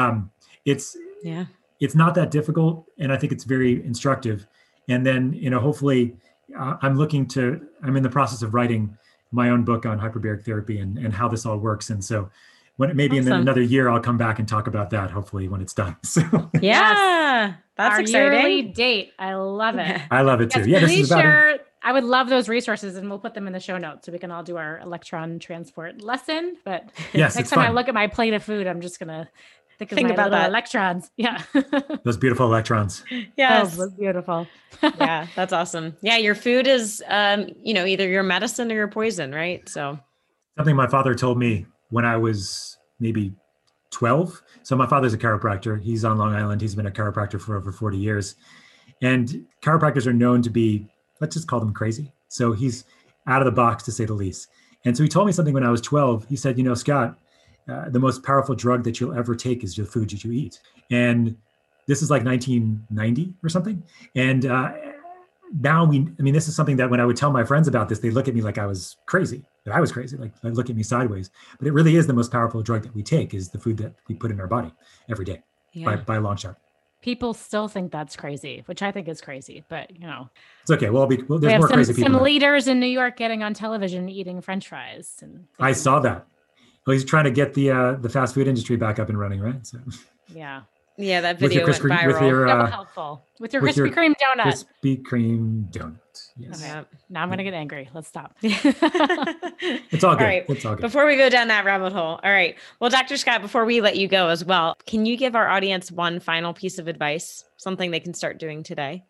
it's not that difficult. And I think it's very instructive. And then, hopefully I'm in the process of writing my own book on hyperbaric therapy and how this all works. And so maybe in another year, I'll come back and talk about that, hopefully when it's done. So yeah, that's our exciting. Yearly date. I love it. I love it too. Yes, yeah, this is about I would love those resources, and we'll put them in the show notes so we can all do our electron transport lesson. But yes, next time I look at my plate of food, I'm just going to think about that. Electrons. Yeah. Those beautiful electrons. Yes. Oh, beautiful. Yeah, that's awesome. Yeah. Your food is, either your medicine or your poison, right? So something my father told me when I was maybe 12. So my father's a chiropractor. He's on Long Island. He's been a chiropractor for over 40 years. And chiropractors are known to be, let's just call them crazy. So he's out of the box, to say the least. And so he told me something when I was 12. He said, Scott, the most powerful drug that you'll ever take is the food that you eat. And this is like 1990 or something. And now this is something that when I would tell my friends about this, they look at me like I was crazy, like they look at me sideways. But it really is the most powerful drug that we take is the food that we put in our body every day by a long shot. People still think that's crazy, which I think is crazy, but it's okay. There's we have more crazy people. Some leaders in New York getting on television eating French fries. I saw that. Well, he's trying to get the fast food industry back up and running, right? So yeah. Yeah, that video went viral. So helpful. With your Krispy Kreme donut. Krispy Kreme donut. Yes. Okay. Now I'm going to get angry. Let's stop. It's all good. All right. It's all good. Before we go down that rabbit hole. All right. Well, Dr. Scott, before we let you go as well, can you give our audience one final piece of advice, something they can start doing today?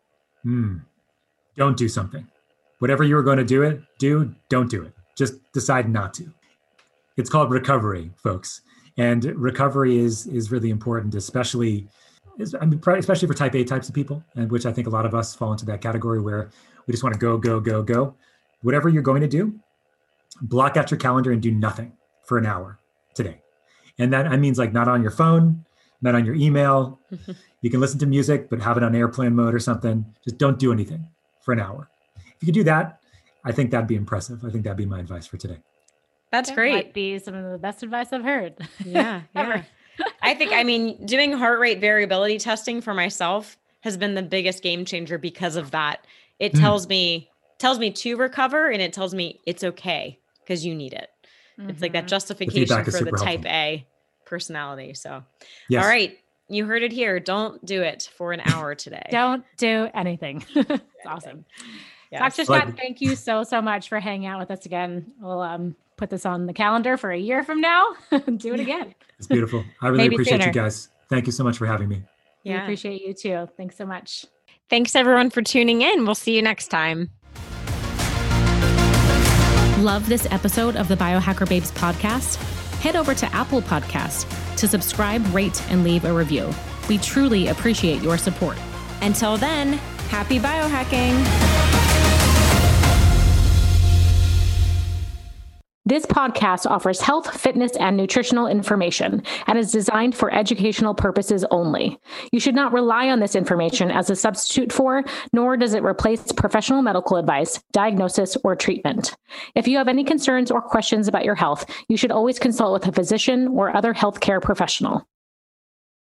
Don't do something. Whatever you were going to don't do it. Just decide not to. It's called recovery, folks. And recovery is really important, especially for type A types of people, and which I think a lot of us fall into that category where we just want to go, go, go, go. Whatever you're going to do, block out your calendar and do nothing for an hour today. And that means like not on your phone, not on your email. You can listen to music, but have it on airplane mode or something. Just don't do anything for an hour. If you could do that, I think that'd be impressive. I think that'd be my advice for today. That's great. Might be some of the best advice I've heard. Yeah. Ever. I think, doing heart rate variability testing for myself has been the biggest game changer because of that. It tells me to recover, and it tells me it's okay because you need it. It's like that justification for the type A personality. So, yes. All right. You heard it here. Don't do it for an hour today. Don't do anything. It's awesome. Yes. Dr. Scott, thank you so much for hanging out with us again. We'll put this on the calendar for a year from now and do it again. It's beautiful. I really appreciate you guys. Thank you so much for having me. Yeah. We appreciate you too. Thanks so much. Thanks everyone for tuning in. We'll see you next time. Love this episode of the Biohacker Babes podcast? Head over to Apple Podcasts to subscribe, rate, and leave a review. We truly appreciate your support. Until then, happy biohacking. This podcast offers health, fitness, and nutritional information and is designed for educational purposes only. You should not rely on this information as a substitute for, nor does it replace professional medical advice, diagnosis, or treatment. If you have any concerns or questions about your health, you should always consult with a physician or other healthcare professional.